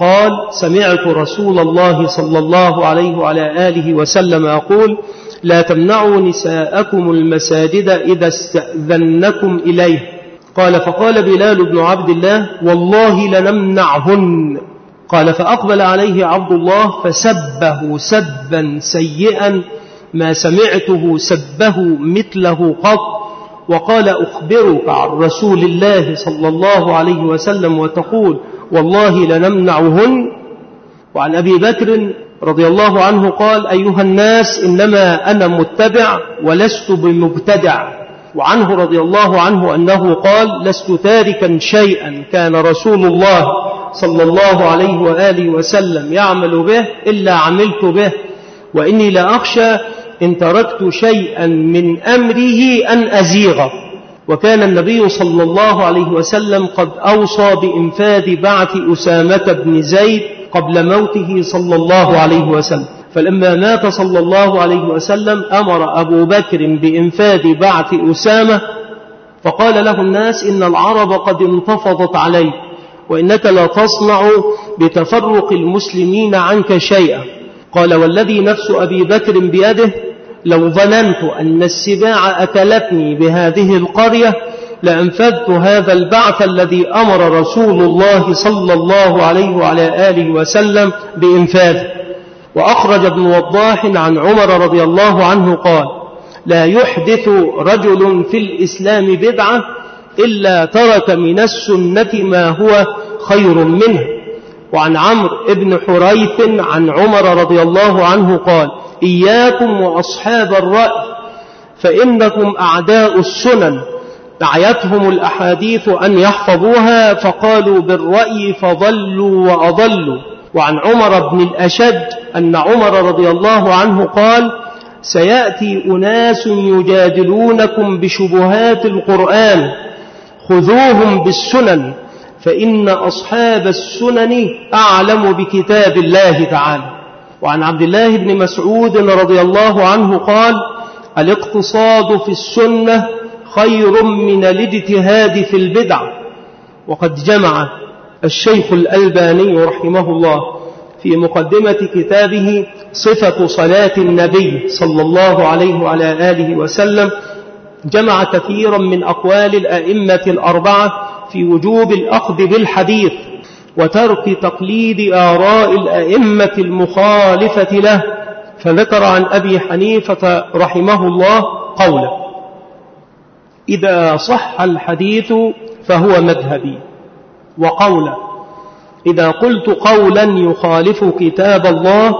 قال سمعت رسول الله صلى الله عليه وعلى آله وسلم يقول لا تمنعوا نساءكم المساجد إذا استأذنكم إليه. قال فقال بلال بن عبد الله والله لنمنعهن. قال فأقبل عليه عبد الله فسبه سبا سيئا ما سمعته سبه مثله قط، وقال أخبرك عن رسول الله صلى الله عليه وسلم وتقول والله لنمنعهن. وعن أبي بكر رضي الله عنه قال أيها الناس إنما أنا متبع ولست بمبتدع. وعنه رضي الله عنه أنه قال لست تاركا شيئا كان رسول الله صلى الله عليه وآله وسلم يعمل به إلا عملت به، وإني لا أخشى إن تركت شيئا من أمره أن أزيغ. وكان النبي صلى الله عليه وسلم قد أوصى بإنفاذ بعث أسامة بن زيد قبل موته صلى الله عليه وسلم، فلما مات صلى الله عليه وسلم أمر أبو بكر بإنفاذ بعث أسامة، فقال له الناس إن العرب قد انتفضت عليك وإنك لا تصنع بتفرق المسلمين عنك شيئا. قال والذي نفس أبي بكر بيده لو ظننت أن السباع أكلتني بهذه القرية لأنفذت هذا البعث الذي أمر رسول الله صلى الله عليه وعلى آله وسلم بإنفاذه. وأخرج ابن وضاح عن عمر رضي الله عنه قال لا يحدث رجل في الإسلام بدعة إلا ترك من السنة ما هو خير منه. وعن عمرو بن حريث عن عمر رضي الله عنه قال إياكم وأصحاب الرأي فإنكم أعداء السنن، دعيتهم الأحاديث أن يحفظوها فقالوا بالرأي فضلوا وأضلوا. وعن عمر بن الأشج أن عمر رضي الله عنه قال سيأتي أناس يجادلونكم بشبهات القرآن خذوهم بالسنن فإن أصحاب السنن أعلم بكتاب الله تعالى. وعن عبد الله بن مسعود رضي الله عنه قال الاقتصاد في السنة خير من الاجتهاد في البدع. وقد جمع الشيخ الألباني رحمه الله في مقدمة كتابه صفة صلاة النبي صلى الله عليه وعلى آله وسلم جمع كثيرا من أقوال الأئمة الأربعة في وجوب الأخذ بالحديث وترك تقليد آراء الأئمة المخالفة له، فذكر عن أبي حنيفة رحمه الله قوله إذا صح الحديث فهو مذهبي، وقوله إذا قلت قولا يخالف كتاب الله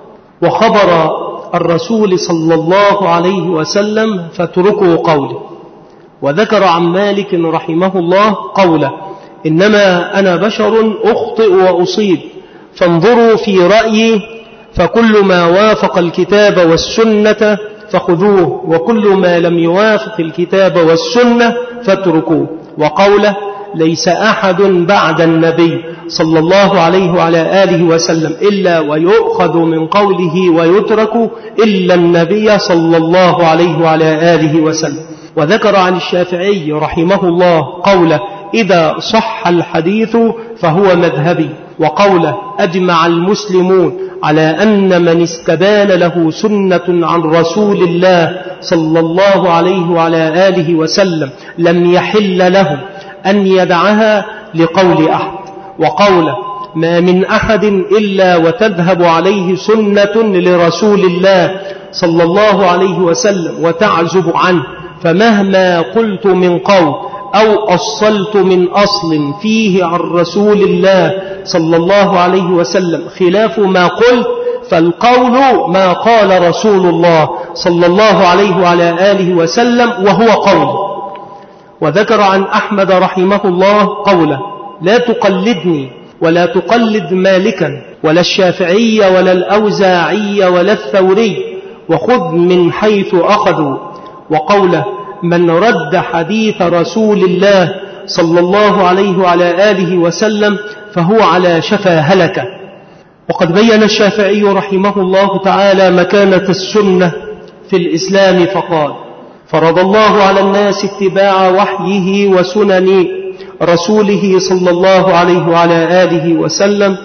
وخبر الرسول صلى الله عليه وسلم فاتركوا قوله. وذكر عن مالك رحمه الله قوله إنما أنا بشر أخطئ وأصيب فانظروا في رأيي فكل ما وافق الكتاب والسنة فخذوه وكل ما لم يوافق الكتاب والسنة فاتركوه. وقوله ليس أحد بعد النبي صلى الله عليه وعلى آله وسلم إلا ويؤخذ من قوله ويترك إلا النبي صلى الله عليه وعلى آله وسلم. وذكر عن الشافعي رحمه الله قوله إذا صح الحديث فهو مذهبي، وقوله أجمع المسلمون على أن من استبان له سنة عن رسول الله صلى الله عليه وعلى آله وسلم لم يحل له أن يدعها لقول أحد. وقوله ما من أحد إلا وتذهب عليه سنة لرسول الله صلى الله عليه وسلم وتعزب عنه، فمهما قلت من قول أو أصلت من أصل فيه عن رسول الله صلى الله عليه وسلم خلاف ما قلت فالقول ما قال رسول الله صلى الله عليه وعلى آله وسلم وهو قول. وذكر عن أحمد رحمه الله قوله لا تقلدني ولا تقلد مالكا ولا الشافعي ولا الأوزاعي ولا الثوري وخذ من حيث أخذوا. وقوله من رد حديث رسول الله صلى الله عليه وعلى آله وسلم فهو على شفا هلكة. وقد بين الشافعي رحمه الله تعالى مكانة السنة في الإسلام فقال فرض الله على الناس اتباع وحيه وسنن رسوله صلى الله عليه وعلى آله وسلم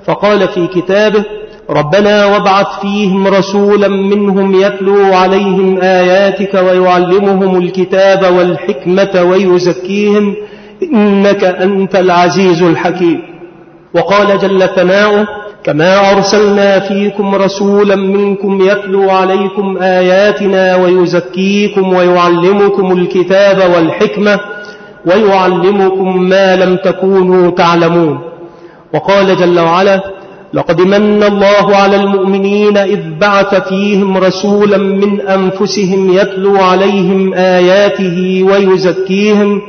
فقال في كتابه: ربنا وابعث فيهم رسولا منهم يتلو عليهم آياتك ويعلمهم الكتاب والحكمة ويزكيهم إنك أنت العزيز الحكيم. وقال جل ثناؤه: كما أرسلنا فيكم رسولا منكم يتلو عليكم آياتنا ويزكيكم ويعلمكم الكتاب والحكمة ويعلمكم ما لم تكونوا تعلمون. وقال جل وعلا: لقد من الله على المؤمنين إذ بعث فيهم رسولا من أنفسهم يتلو عليهم آياته ويزكيهم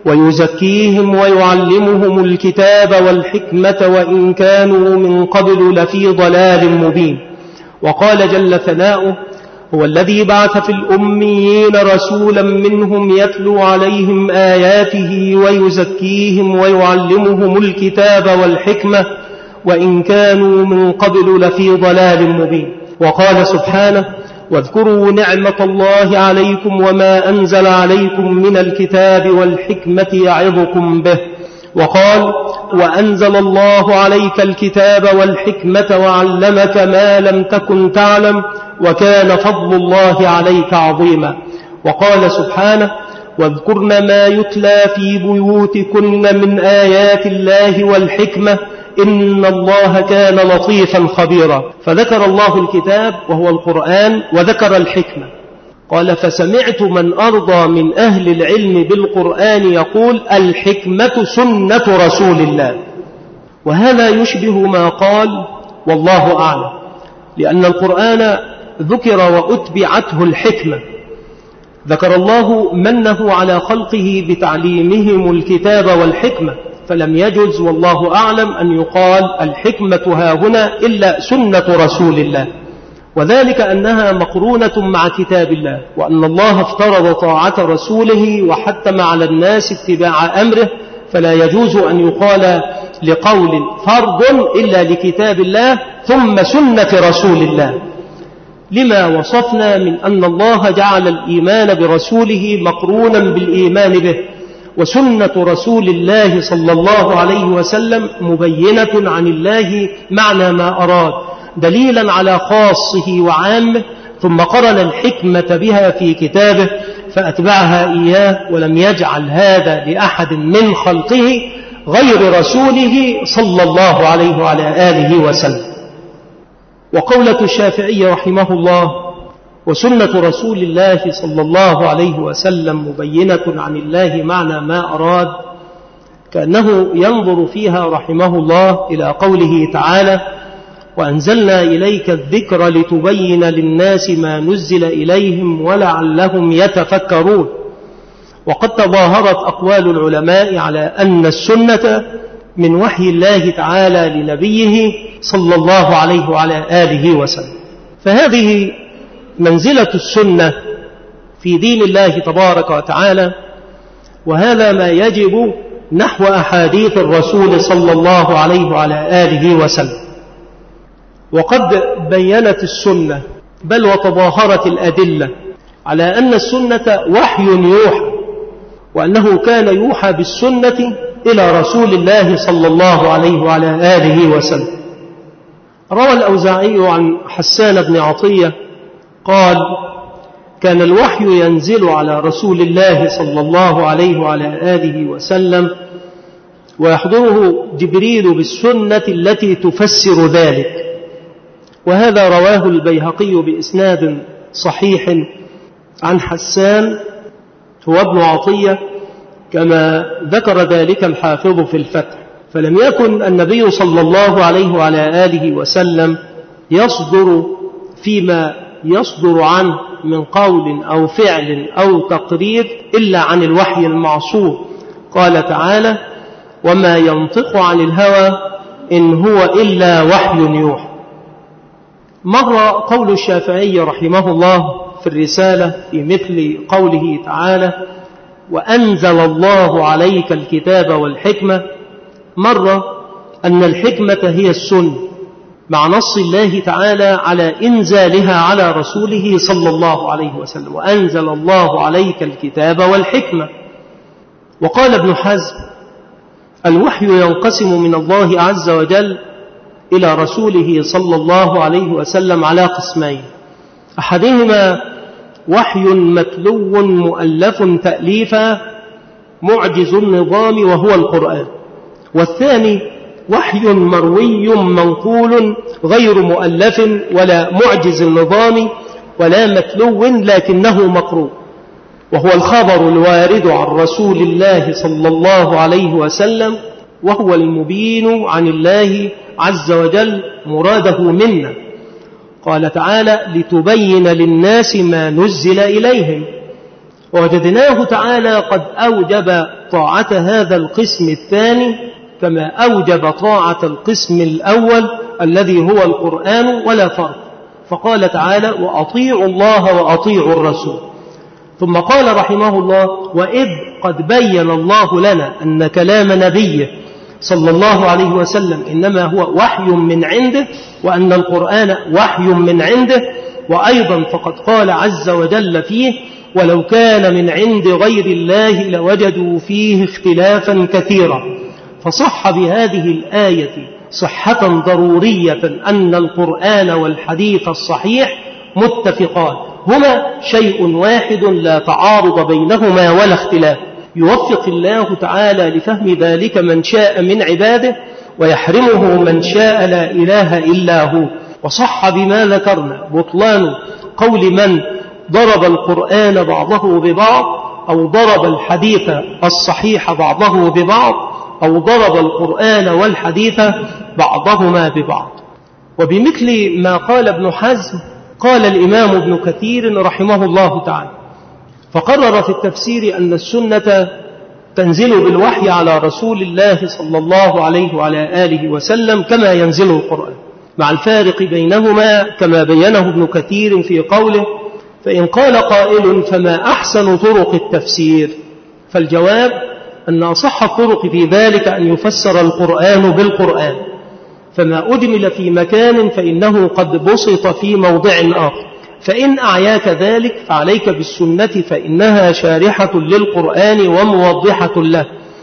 ويزكيهم ويعلمهم الكتاب والحكمة وإن كانوا من قبل لفي ضلال مبين. وقال جل ثناؤه: هو الذي بعث في الأميين رسولا منهم يتلو عليهم آياته ويزكيهم ويعلمهم الكتاب والحكمة وإن كانوا من قبل لفي ضلال مبين. وقال سبحانه: واذكروا نعمة الله عليكم وما أنزل عليكم من الكتاب والحكمة يعظكم به. وقال: وأنزل الله عليك الكتاب والحكمة وعلمك ما لم تكن تعلم وكان فضل الله عليك عظيما. وقال سبحانه: واذكرن ما يتلى في بيوتكن من آيات الله والحكمة إن الله كان لطيفا خبيرا. فذكر الله الكتاب وهو القرآن وذكر الحكمة. قال: فسمعت من أرضى من أهل العلم بالقرآن يقول: الحكمة سنة رسول الله. وهذا يشبه ما قال والله أعلم، لأن القرآن ذكر وأتبعته الحكمة. ذكر الله منه على خلقه بتعليمهم الكتاب والحكمة، فلم يجز والله أعلم أن يقال الحكمة ها هنا إلا سنة رسول الله، وذلك أنها مقرونة مع كتاب الله، وأن الله افترض طاعة رسوله وحتم على الناس اتباع أمره، فلا يجوز أن يقال لقول فرض إلا لكتاب الله ثم سنة رسول الله، لما وصفنا من أن الله جعل الإيمان برسوله مقرونا بالإيمان به، وسنة رسول الله صلى الله عليه وسلم مبينة عن الله معنى ما أراد، دليلا على خاصه وعامه، ثم قرن الحكمة بها في كتابه فأتبعها إياه، ولم يجعل هذا لأحد من خلقه غير رسوله صلى الله عليه وعلى آله وسلم. وقولة الشافعي رحمه الله: وسنة رسول الله صلى الله عليه وسلم مبينة عن الله معنى ما أراد، كأنه ينظر فيها رحمه الله إلى قوله تعالى: وأنزلنا إليك الذكر لتبين للناس ما نزل إليهم ولعلهم يتفكرون. وقد تظاهرت أقوال العلماء على أن السنة من وحي الله تعالى لنبيه صلى الله عليه وعلى آله وسلم، فهذه منزلة السنة في دين الله تبارك وتعالى، وهذا ما يجب نحو أحاديث الرسول صلى الله عليه وعلى آله وسلم. وقد بينت السنة بل وتظاهرت الأدلة على أن السنة وحي يوحى، وأنه كان يوحى بالسنة إلى رسول الله صلى الله عليه وعلى آله وسلم. روى الأوزاعي عن حسان بن عطية قال: كان الوحي ينزل على رسول الله صلى الله عليه وعلى آله وسلم ويحضره جبريل بالسنة التي تفسر ذلك. وهذا رواه البيهقي بإسناد صحيح عن حسان هو ابن عطية، كما ذكر ذلك الحافظ في الفتح. فلم يكن النبي صلى الله عليه وعلى آله وسلم يصدر فيما يصدر عنه من قول أو فعل أو تقرير إلا عن الوحي المعصوم. قال تعالى: وما ينطق عن الهوى إن هو إلا وحي يوحى. مر قول الشافعي رحمه الله في الرسالة في مثل قوله تعالى: وأنزل الله عليك الكتاب والحكمة، مر أن الحكمة هي السنة، مع نص الله تعالى على إنزالها على رسوله صلى الله عليه وسلم: وأنزل الله عليك الكتاب والحكمة. وقال ابن حزم: الوحي ينقسم من الله عز وجل إلى رسوله صلى الله عليه وسلم على قسمين: أحدهما وحي متلو مؤلف تأليفا معجز النظام وهو القرآن، والثاني وحي مروي منقول غير مؤلف ولا معجز النظام ولا متلو لكنه مقروء، وهو الخبر الوارد عن رسول الله صلى الله عليه وسلم، وهو المبين عن الله عز وجل مراده منا. قال تعالى: لتبين للناس ما نزل إليهم. ووجدناه تعالى قد أوجب طاعة هذا القسم الثاني كما أوجب طاعة القسم الأول الذي هو القرآن ولا فرق، فقال تعالى: وأطيعوا الله وأطيعوا الرسول. ثم قال رحمه الله: وإذ قد بين الله لنا أن كلام نبيه صلى الله عليه وسلم إنما هو وحي من عنده، وأن القرآن وحي من عنده. وأيضا فقد قال عز وجل فيه: ولو كان من عند غير الله لوجدوا فيه اختلافا كثيرا. فصح بهذه الآية صحة ضرورية أن القرآن والحديث الصحيح متفقان، هما شيء واحد لا تعارض بينهما ولا اختلاف. يوفق الله تعالى لفهم ذلك من شاء من عباده، ويحرمه من شاء لا إله إلا هو. وصح بما ذكرنا بطلان قول من ضرب القرآن بعضه ببعض، أو ضرب الحديث الصحيح بعضه ببعض، أو ضرب القرآن والحديث بعضهما ببعض. وبمثل ما قال ابن حزم قال الإمام ابن كثير رحمه الله تعالى: فقرر في التفسير أن السنة تنزل بالوحي على رسول الله صلى الله عليه وعلى آله وسلم كما ينزل القرآن، مع الفارق بينهما كما بينه ابن كثير في قوله: فإن قال قائل فما أحسن طرق التفسير؟ فالجواب أن أصح الطرق في ذلك أن يفسر القرآن بالقرآن، فما أجمل في مكان فإنه قد بسط في موضع آخر. فإن أعياك ذلك فعليك بالسنة، فإنها شارحة للقرآن وموضحة له.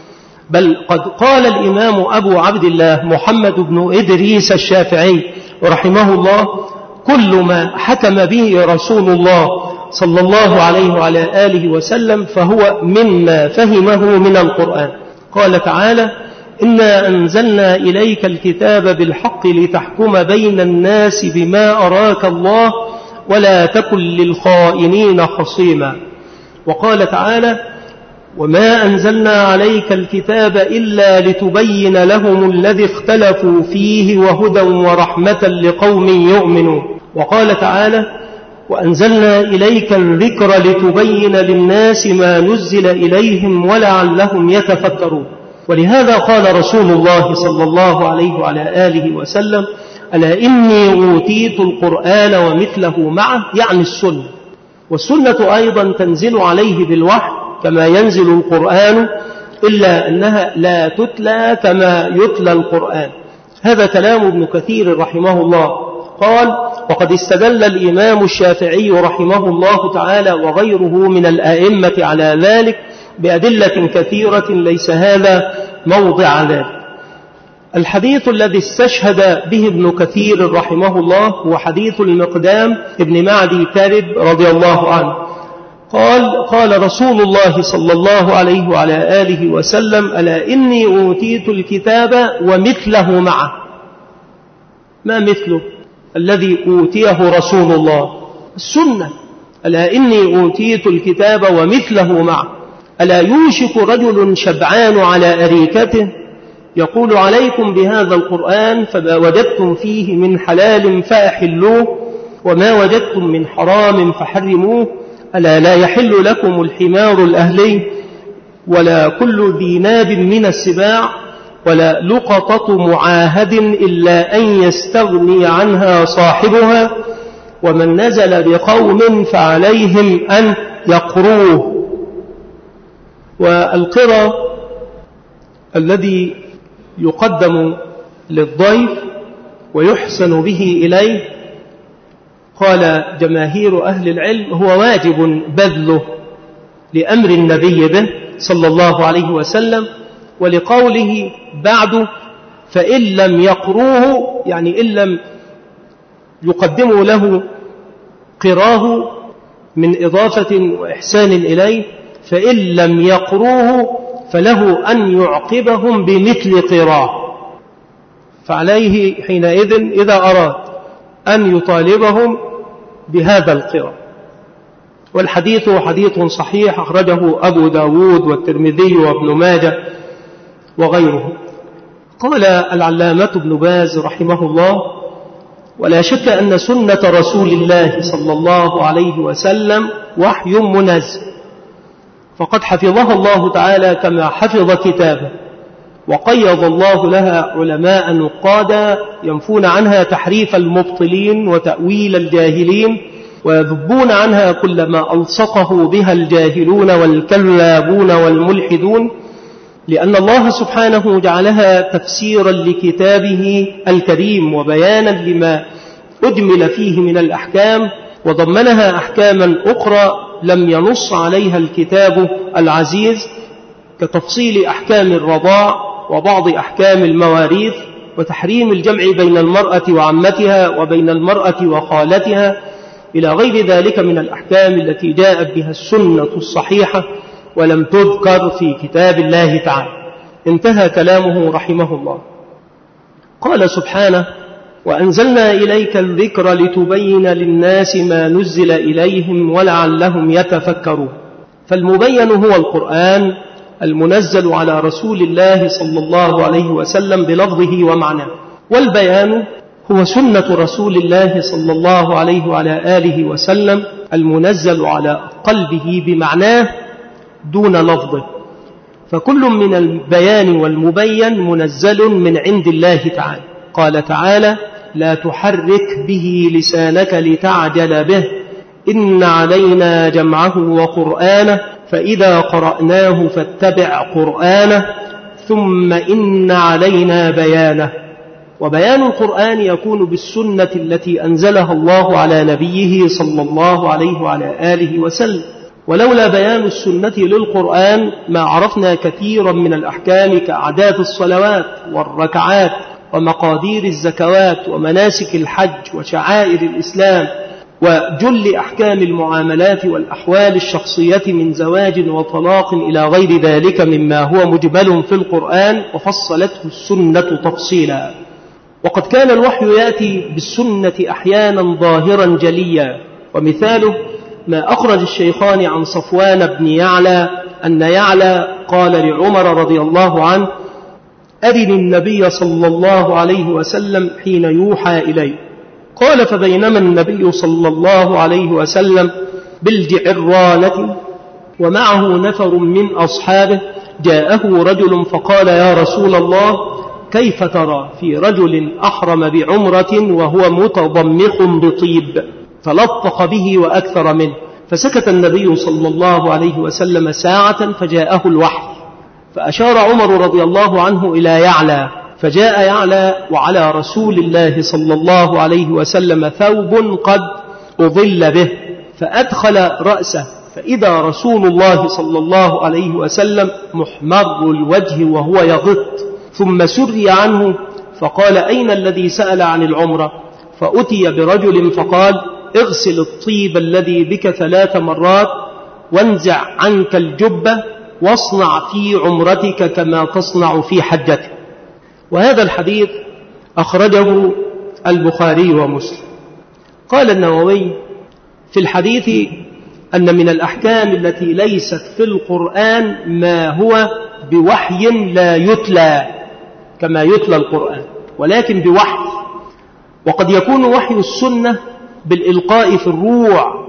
بل قد قال الإمام أبو عبد الله محمد بن إدريس الشافعي رحمه الله: كل ما حكم به رسول الله صلى الله عليه وعلى آله وسلم فهو مما فهمه من القرآن. قال تعالى: إنا أنزلنا إليك الكتاب بالحق لتحكم بين الناس بما أراك الله ولا تكن للخائنين خصيما. وقال تعالى: وما أنزلنا عليك الكتاب إلا لتبين لهم الذي اختلفوا فيه وهدى ورحمة لقوم يؤمنون. وقال تعالى: وأنزلنا إليك الذكر لتبين للناس ما نزل إليهم ولعلهم يتفكرون. ولهذا قال رسول الله صلى الله عليه وعلى آله وسلم: ألا إني أوتيت القرآن ومثله معه، يعني السنة. والسنة أيضا تنزل عليه بالوحي كما ينزل القرآن، إلا أنها لا تتلى كما يتلى القرآن. هذا كلام ابن كثير رحمه الله. قال: وقد استدل الإمام الشافعي رحمه الله تعالى وغيره من الآئمة على ذلك بأدلة كثيرة ليس هذا موضع ذلك. الحديث الذي استشهد به ابن كثير رحمه الله هو حديث المقدام ابن معدي كرب رضي الله عنه. قال: قال رسول الله صلى الله عليه وعلى آله وسلم: ألا إني أوتيت الكتاب ومثله معه. ما مثله الذي أوتيه رسول الله؟ السنة. ألا إني أوتيت الكتاب ومثله معه. ألا يوشك رجل شبعان على أريكته يقول: عليكم بهذا القرآن فما وجدتم فيه من حلال فأحلوه وما وجدتم من حرام فحرموه. ألا لا يحل لكم الحمار الأهلي ولا كل ذي ناب من السباع ولا لقطة معاهد إلا أن يستغني عنها صاحبها، ومن نزل بقوم فعليهم أن يقروه. والقرى الذي يقدم للضيف ويحسن به إليه، قال جماهير أهل العلم هو واجب بذله لأمر النبي به صلى الله عليه وسلم، ولقوله بعد: فإن لم يقروه يعني إن لم يقدموا له قراه من إضافة وإحسان إليه، فإن لم يقروه فله أن يعقبهم بمثل قراه، فعليه حينئذ إذا أراد أن يطالبهم بهذا القراء. والحديث حديث صحيح أخرجه أبو داود والترمذي وابن ماجه وغيره. قال العلامة ابن باز رحمه الله: ولا شك أن سنة رسول الله صلى الله عليه وسلم وحي منزل، فقد حفظها الله تعالى كما حفظ كتابه، وقيض الله لها علماء نقادا ينفون عنها تحريف المبطلين وتأويل الجاهلين، ويذبون عنها كل ما ألصقه بها الجاهلون والكذابون والملحدون، لأن الله سبحانه جعلها تفسيرا لكتابه الكريم وبيانا لما أجمل فيه من الأحكام، وضمنها أحكاما أخرى لم ينص عليها الكتاب العزيز، كتفصيل أحكام الرضاع وبعض أحكام المواريث، وتحريم الجمع بين المرأة وعمتها وبين المرأة وخالتها، إلى غير ذلك من الأحكام التي جاءت بها السنة الصحيحة ولم تذكر في كتاب الله تعالى. انتهى كلامه رحمه الله. قال سبحانه: وأنزلنا إليك الذكر لتبين للناس ما نزل إليهم ولعلهم يتفكرون. فالمبين هو القرآن المنزل على رسول الله صلى الله عليه وسلم بلفظه ومعناه، والبيان هو سنة رسول الله صلى الله عليه وعلى آله وسلم المنزل على قلبه بمعناه دون لفظه، فكل من البيان والمبين منزل من عند الله تعالى. قال تعالى: لا تحرك به لسانك لتعجل به إن علينا جمعه وقرآنه فإذا قرأناه فاتبع قرآنه ثم إن علينا بيانه. وبيان القرآن يكون بالسنة التي أنزلها الله على نبيه صلى الله عليه وعلى آله وسلم، ولولا بيان السنة للقرآن ما عرفنا كثيرا من الأحكام كأعداد الصلوات والركعات ومقادير الزكوات ومناسك الحج وشعائر الإسلام وجل أحكام المعاملات والأحوال الشخصية من زواج وطلاق إلى غير ذلك مما هو مجمل في القرآن وفصلته السنة تفصيلا. وقد كان الوحي يأتي بالسنة أحيانا ظاهرا جليا، ومثاله ما أخرج الشيخان عن صفوان بن يعلى أن يعلى قال لعمر رضي الله عنه: أرني النبي صلى الله عليه وسلم حين يوحى إليه. قال: فبينما النبي صلى الله عليه وسلم بالجعرانة ومعه نفر من أصحابه جاءه رجل فقال: يا رسول الله، كيف ترى في رجل أحرم بعمرة وهو متضمخ بطيب؟ فلطق به وأكثر منه، فسكت النبي صلى الله عليه وسلم ساعة فجاءه الوحي، فأشار عمر رضي الله عنه إلى يعلى، فجاء يعلى وعلى رسول الله صلى الله عليه وسلم ثوب قد أضل به، فأدخل رأسه فإذا رسول الله صلى الله عليه وسلم محمر الوجه وهو يغط، ثم سري عنه فقال: أين الذي سأل عن العمرة؟ فأتي برجل فقال: اغسل الطيب الذي بك ثلاث مرات وانزع عنك الجبة واصنع في عمرتك كما تصنع في حجتك. وهذا الحديث أخرجه البخاري ومسلم. قال النووي في الحديث أن من الأحكام التي ليست في القرآن ما هو بوحي لا يتلى كما يتلى القرآن، ولكن بوحي، وقد يكون وحي السنة بالإلقاء في الروع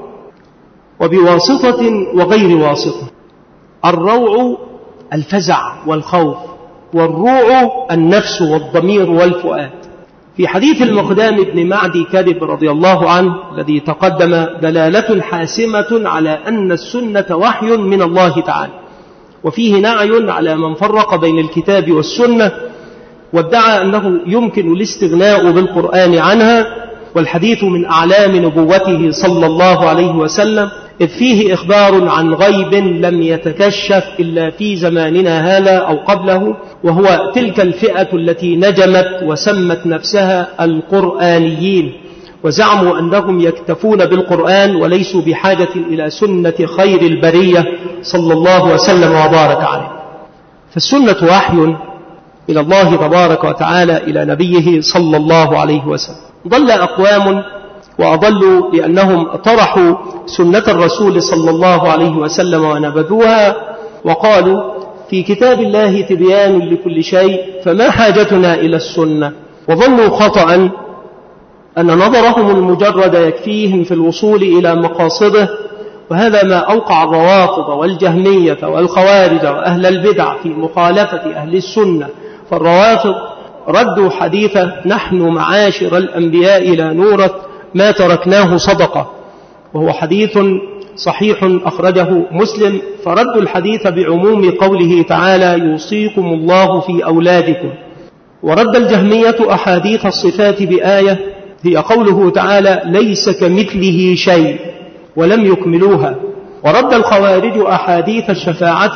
وبواسطة وغير واسطة. الروع الفزع والخوف، والروع النفس والضمير والفؤاد. في حديث المقدام بن معدي كذب رضي الله عنه الذي تقدم دلالة حاسمة على أن السنة وحي من الله تعالى، وفيه نعي على من فرق بين الكتاب والسنة وادعى أنه يمكن الاستغناء بالقرآن عنها، والحديث من أعلام نبوته صلى الله عليه وسلم، إذ فيه إخبار عن غيب لم يتكشف إلا في زماننا هذا أو قبله، وهو تلك الفئة التي نجمت وسمت نفسها القرآنيين، وزعموا أنهم يكتفون بالقرآن وليسوا بحاجة إلى سنة خير البرية صلى الله وسلم وبارك عليه. فالسنة وحي إلى الله تبارك وتعالى إلى نبيه صلى الله عليه وسلم. ضل أقوام وأضلوا لأنهم طرحوا سنة الرسول صلى الله عليه وسلم ونبذوها وقالوا في كتاب الله تبيان لكل شيء فما حاجتنا إلى السنة، وظنوا خطأ أن نظرهم المجرد يكفيهم في الوصول إلى مقاصده، وهذا ما أوقع الروافض والجهمية والخوارج وأهل البدع في مخالفة أهل السنة. فالروافض ردوا حديث نحن معاشر الأنبياء لا نورث ما تركناه صدقة، وهو حديث صحيح أخرجه مسلم، فردوا الحديث بعموم قوله تعالى يوصيكم الله في أولادكم. ورد الجهمية أحاديث الصفات بآية هي قوله تعالى ليس كمثله شيء ولم يكملوها. ورد الخوارج أحاديث الشفاعة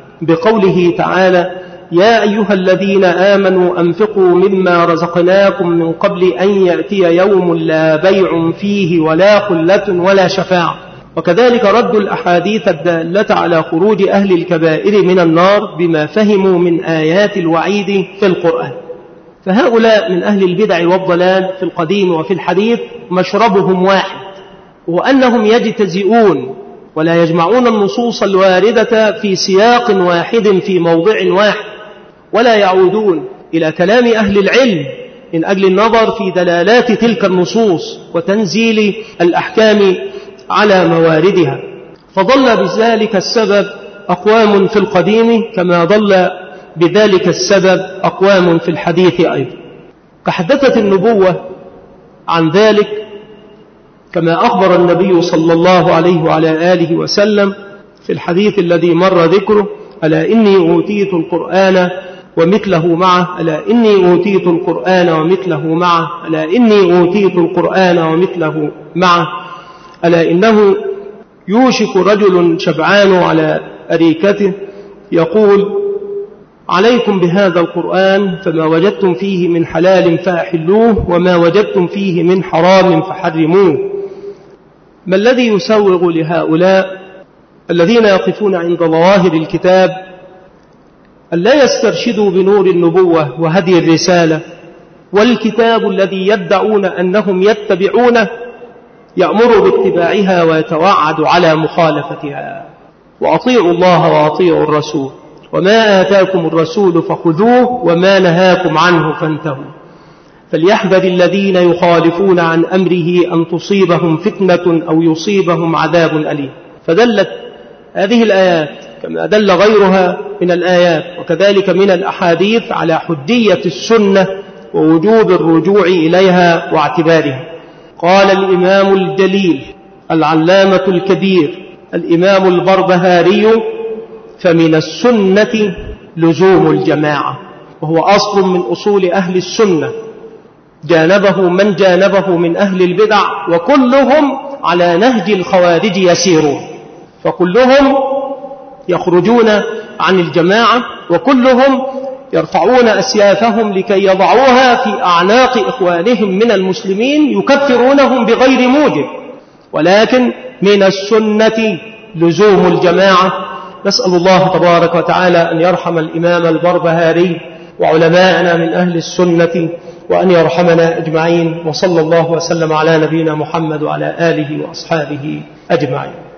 بقوله تعالى يا أيها الذين آمنوا أنفقوا مما رزقناكم من قبل أن يأتي يوم لا بيع فيه ولا خلة ولا شفاعة. وكذلك رد الأحاديث الدالة على خروج أهل الكبائر من النار بما فهموا من آيات الوعيد في القرآن. فهؤلاء من أهل البدع والضلال في القديم وفي الحديث مشربهم واحد، وأنهم يجتزئون ولا يجمعون النصوص الواردة في سياق واحد في موضع واحد، ولا يعودون إلى كلام أهل العلم من أجل النظر في دلالات تلك النصوص وتنزيل الأحكام على مواردها. فضل بذلك السبب أقوام في القديم كما ضل بذلك السبب أقوام في الحديث أيضا. تحدثت النبوة عن ذلك كما أخبر النبي صلى الله عليه وعلى آله وسلم في الحديث الذي مر ذكره ألا إني أوتيت القرآن ومثله معه ألا إني أوتيت القرآن ومثله معه ألا إني أوتيت القرآن ومثله معه ألا إنه يوشك رجل شبعان على أريكته يقول عليكم بهذا القرآن فما وجدتم فيه من حلال فأحلوه وما وجدتم فيه من حرام فحرموه. ما الذي يسوغ لهؤلاء الذين يقفون عند ظواهر الكتاب أن لا يسترشدوا بنور النبوة وهدي الرسالة، والكتاب الذي يدعون أنهم يتبعونه يأمر باتباعها ويتوعد على مخالفتها. وأطيعوا الله وأطيعوا الرسول وما آتاكم الرسول فخذوه وما نهاكم عنه فانتهوا. فليحذر الذين يخالفون عن أمره أن تصيبهم فتنة أو يصيبهم عذاب أليم. فدلت هذه الآيات كما دل غيرها من الآيات وكذلك من الأحاديث على حجية السنة ووجوب الرجوع إليها واعتبارها. قال الإمام الجليل العلامة الكبير الإمام البربهاري فمن السنة لزوم الجماعة، وهو أصل من أصول أهل السنة جانبه من جانبه من أهل البدع، وكلهم على نهج الخوارج يسيرون، فكلهم يخرجون عن الجماعة وكلهم يرفعون أسيافهم لكي يضعوها في أعناق إخوانهم من المسلمين يكفرونهم بغير موجب، ولكن من السنة لزوم الجماعة. نسأل الله تبارك وتعالى أن يرحم الإمام البربهاري وعلماءنا من أهل السنة وأن يرحمنا أجمعين، وصلى الله وسلم على نبينا محمد وعلى آله وأصحابه أجمعين.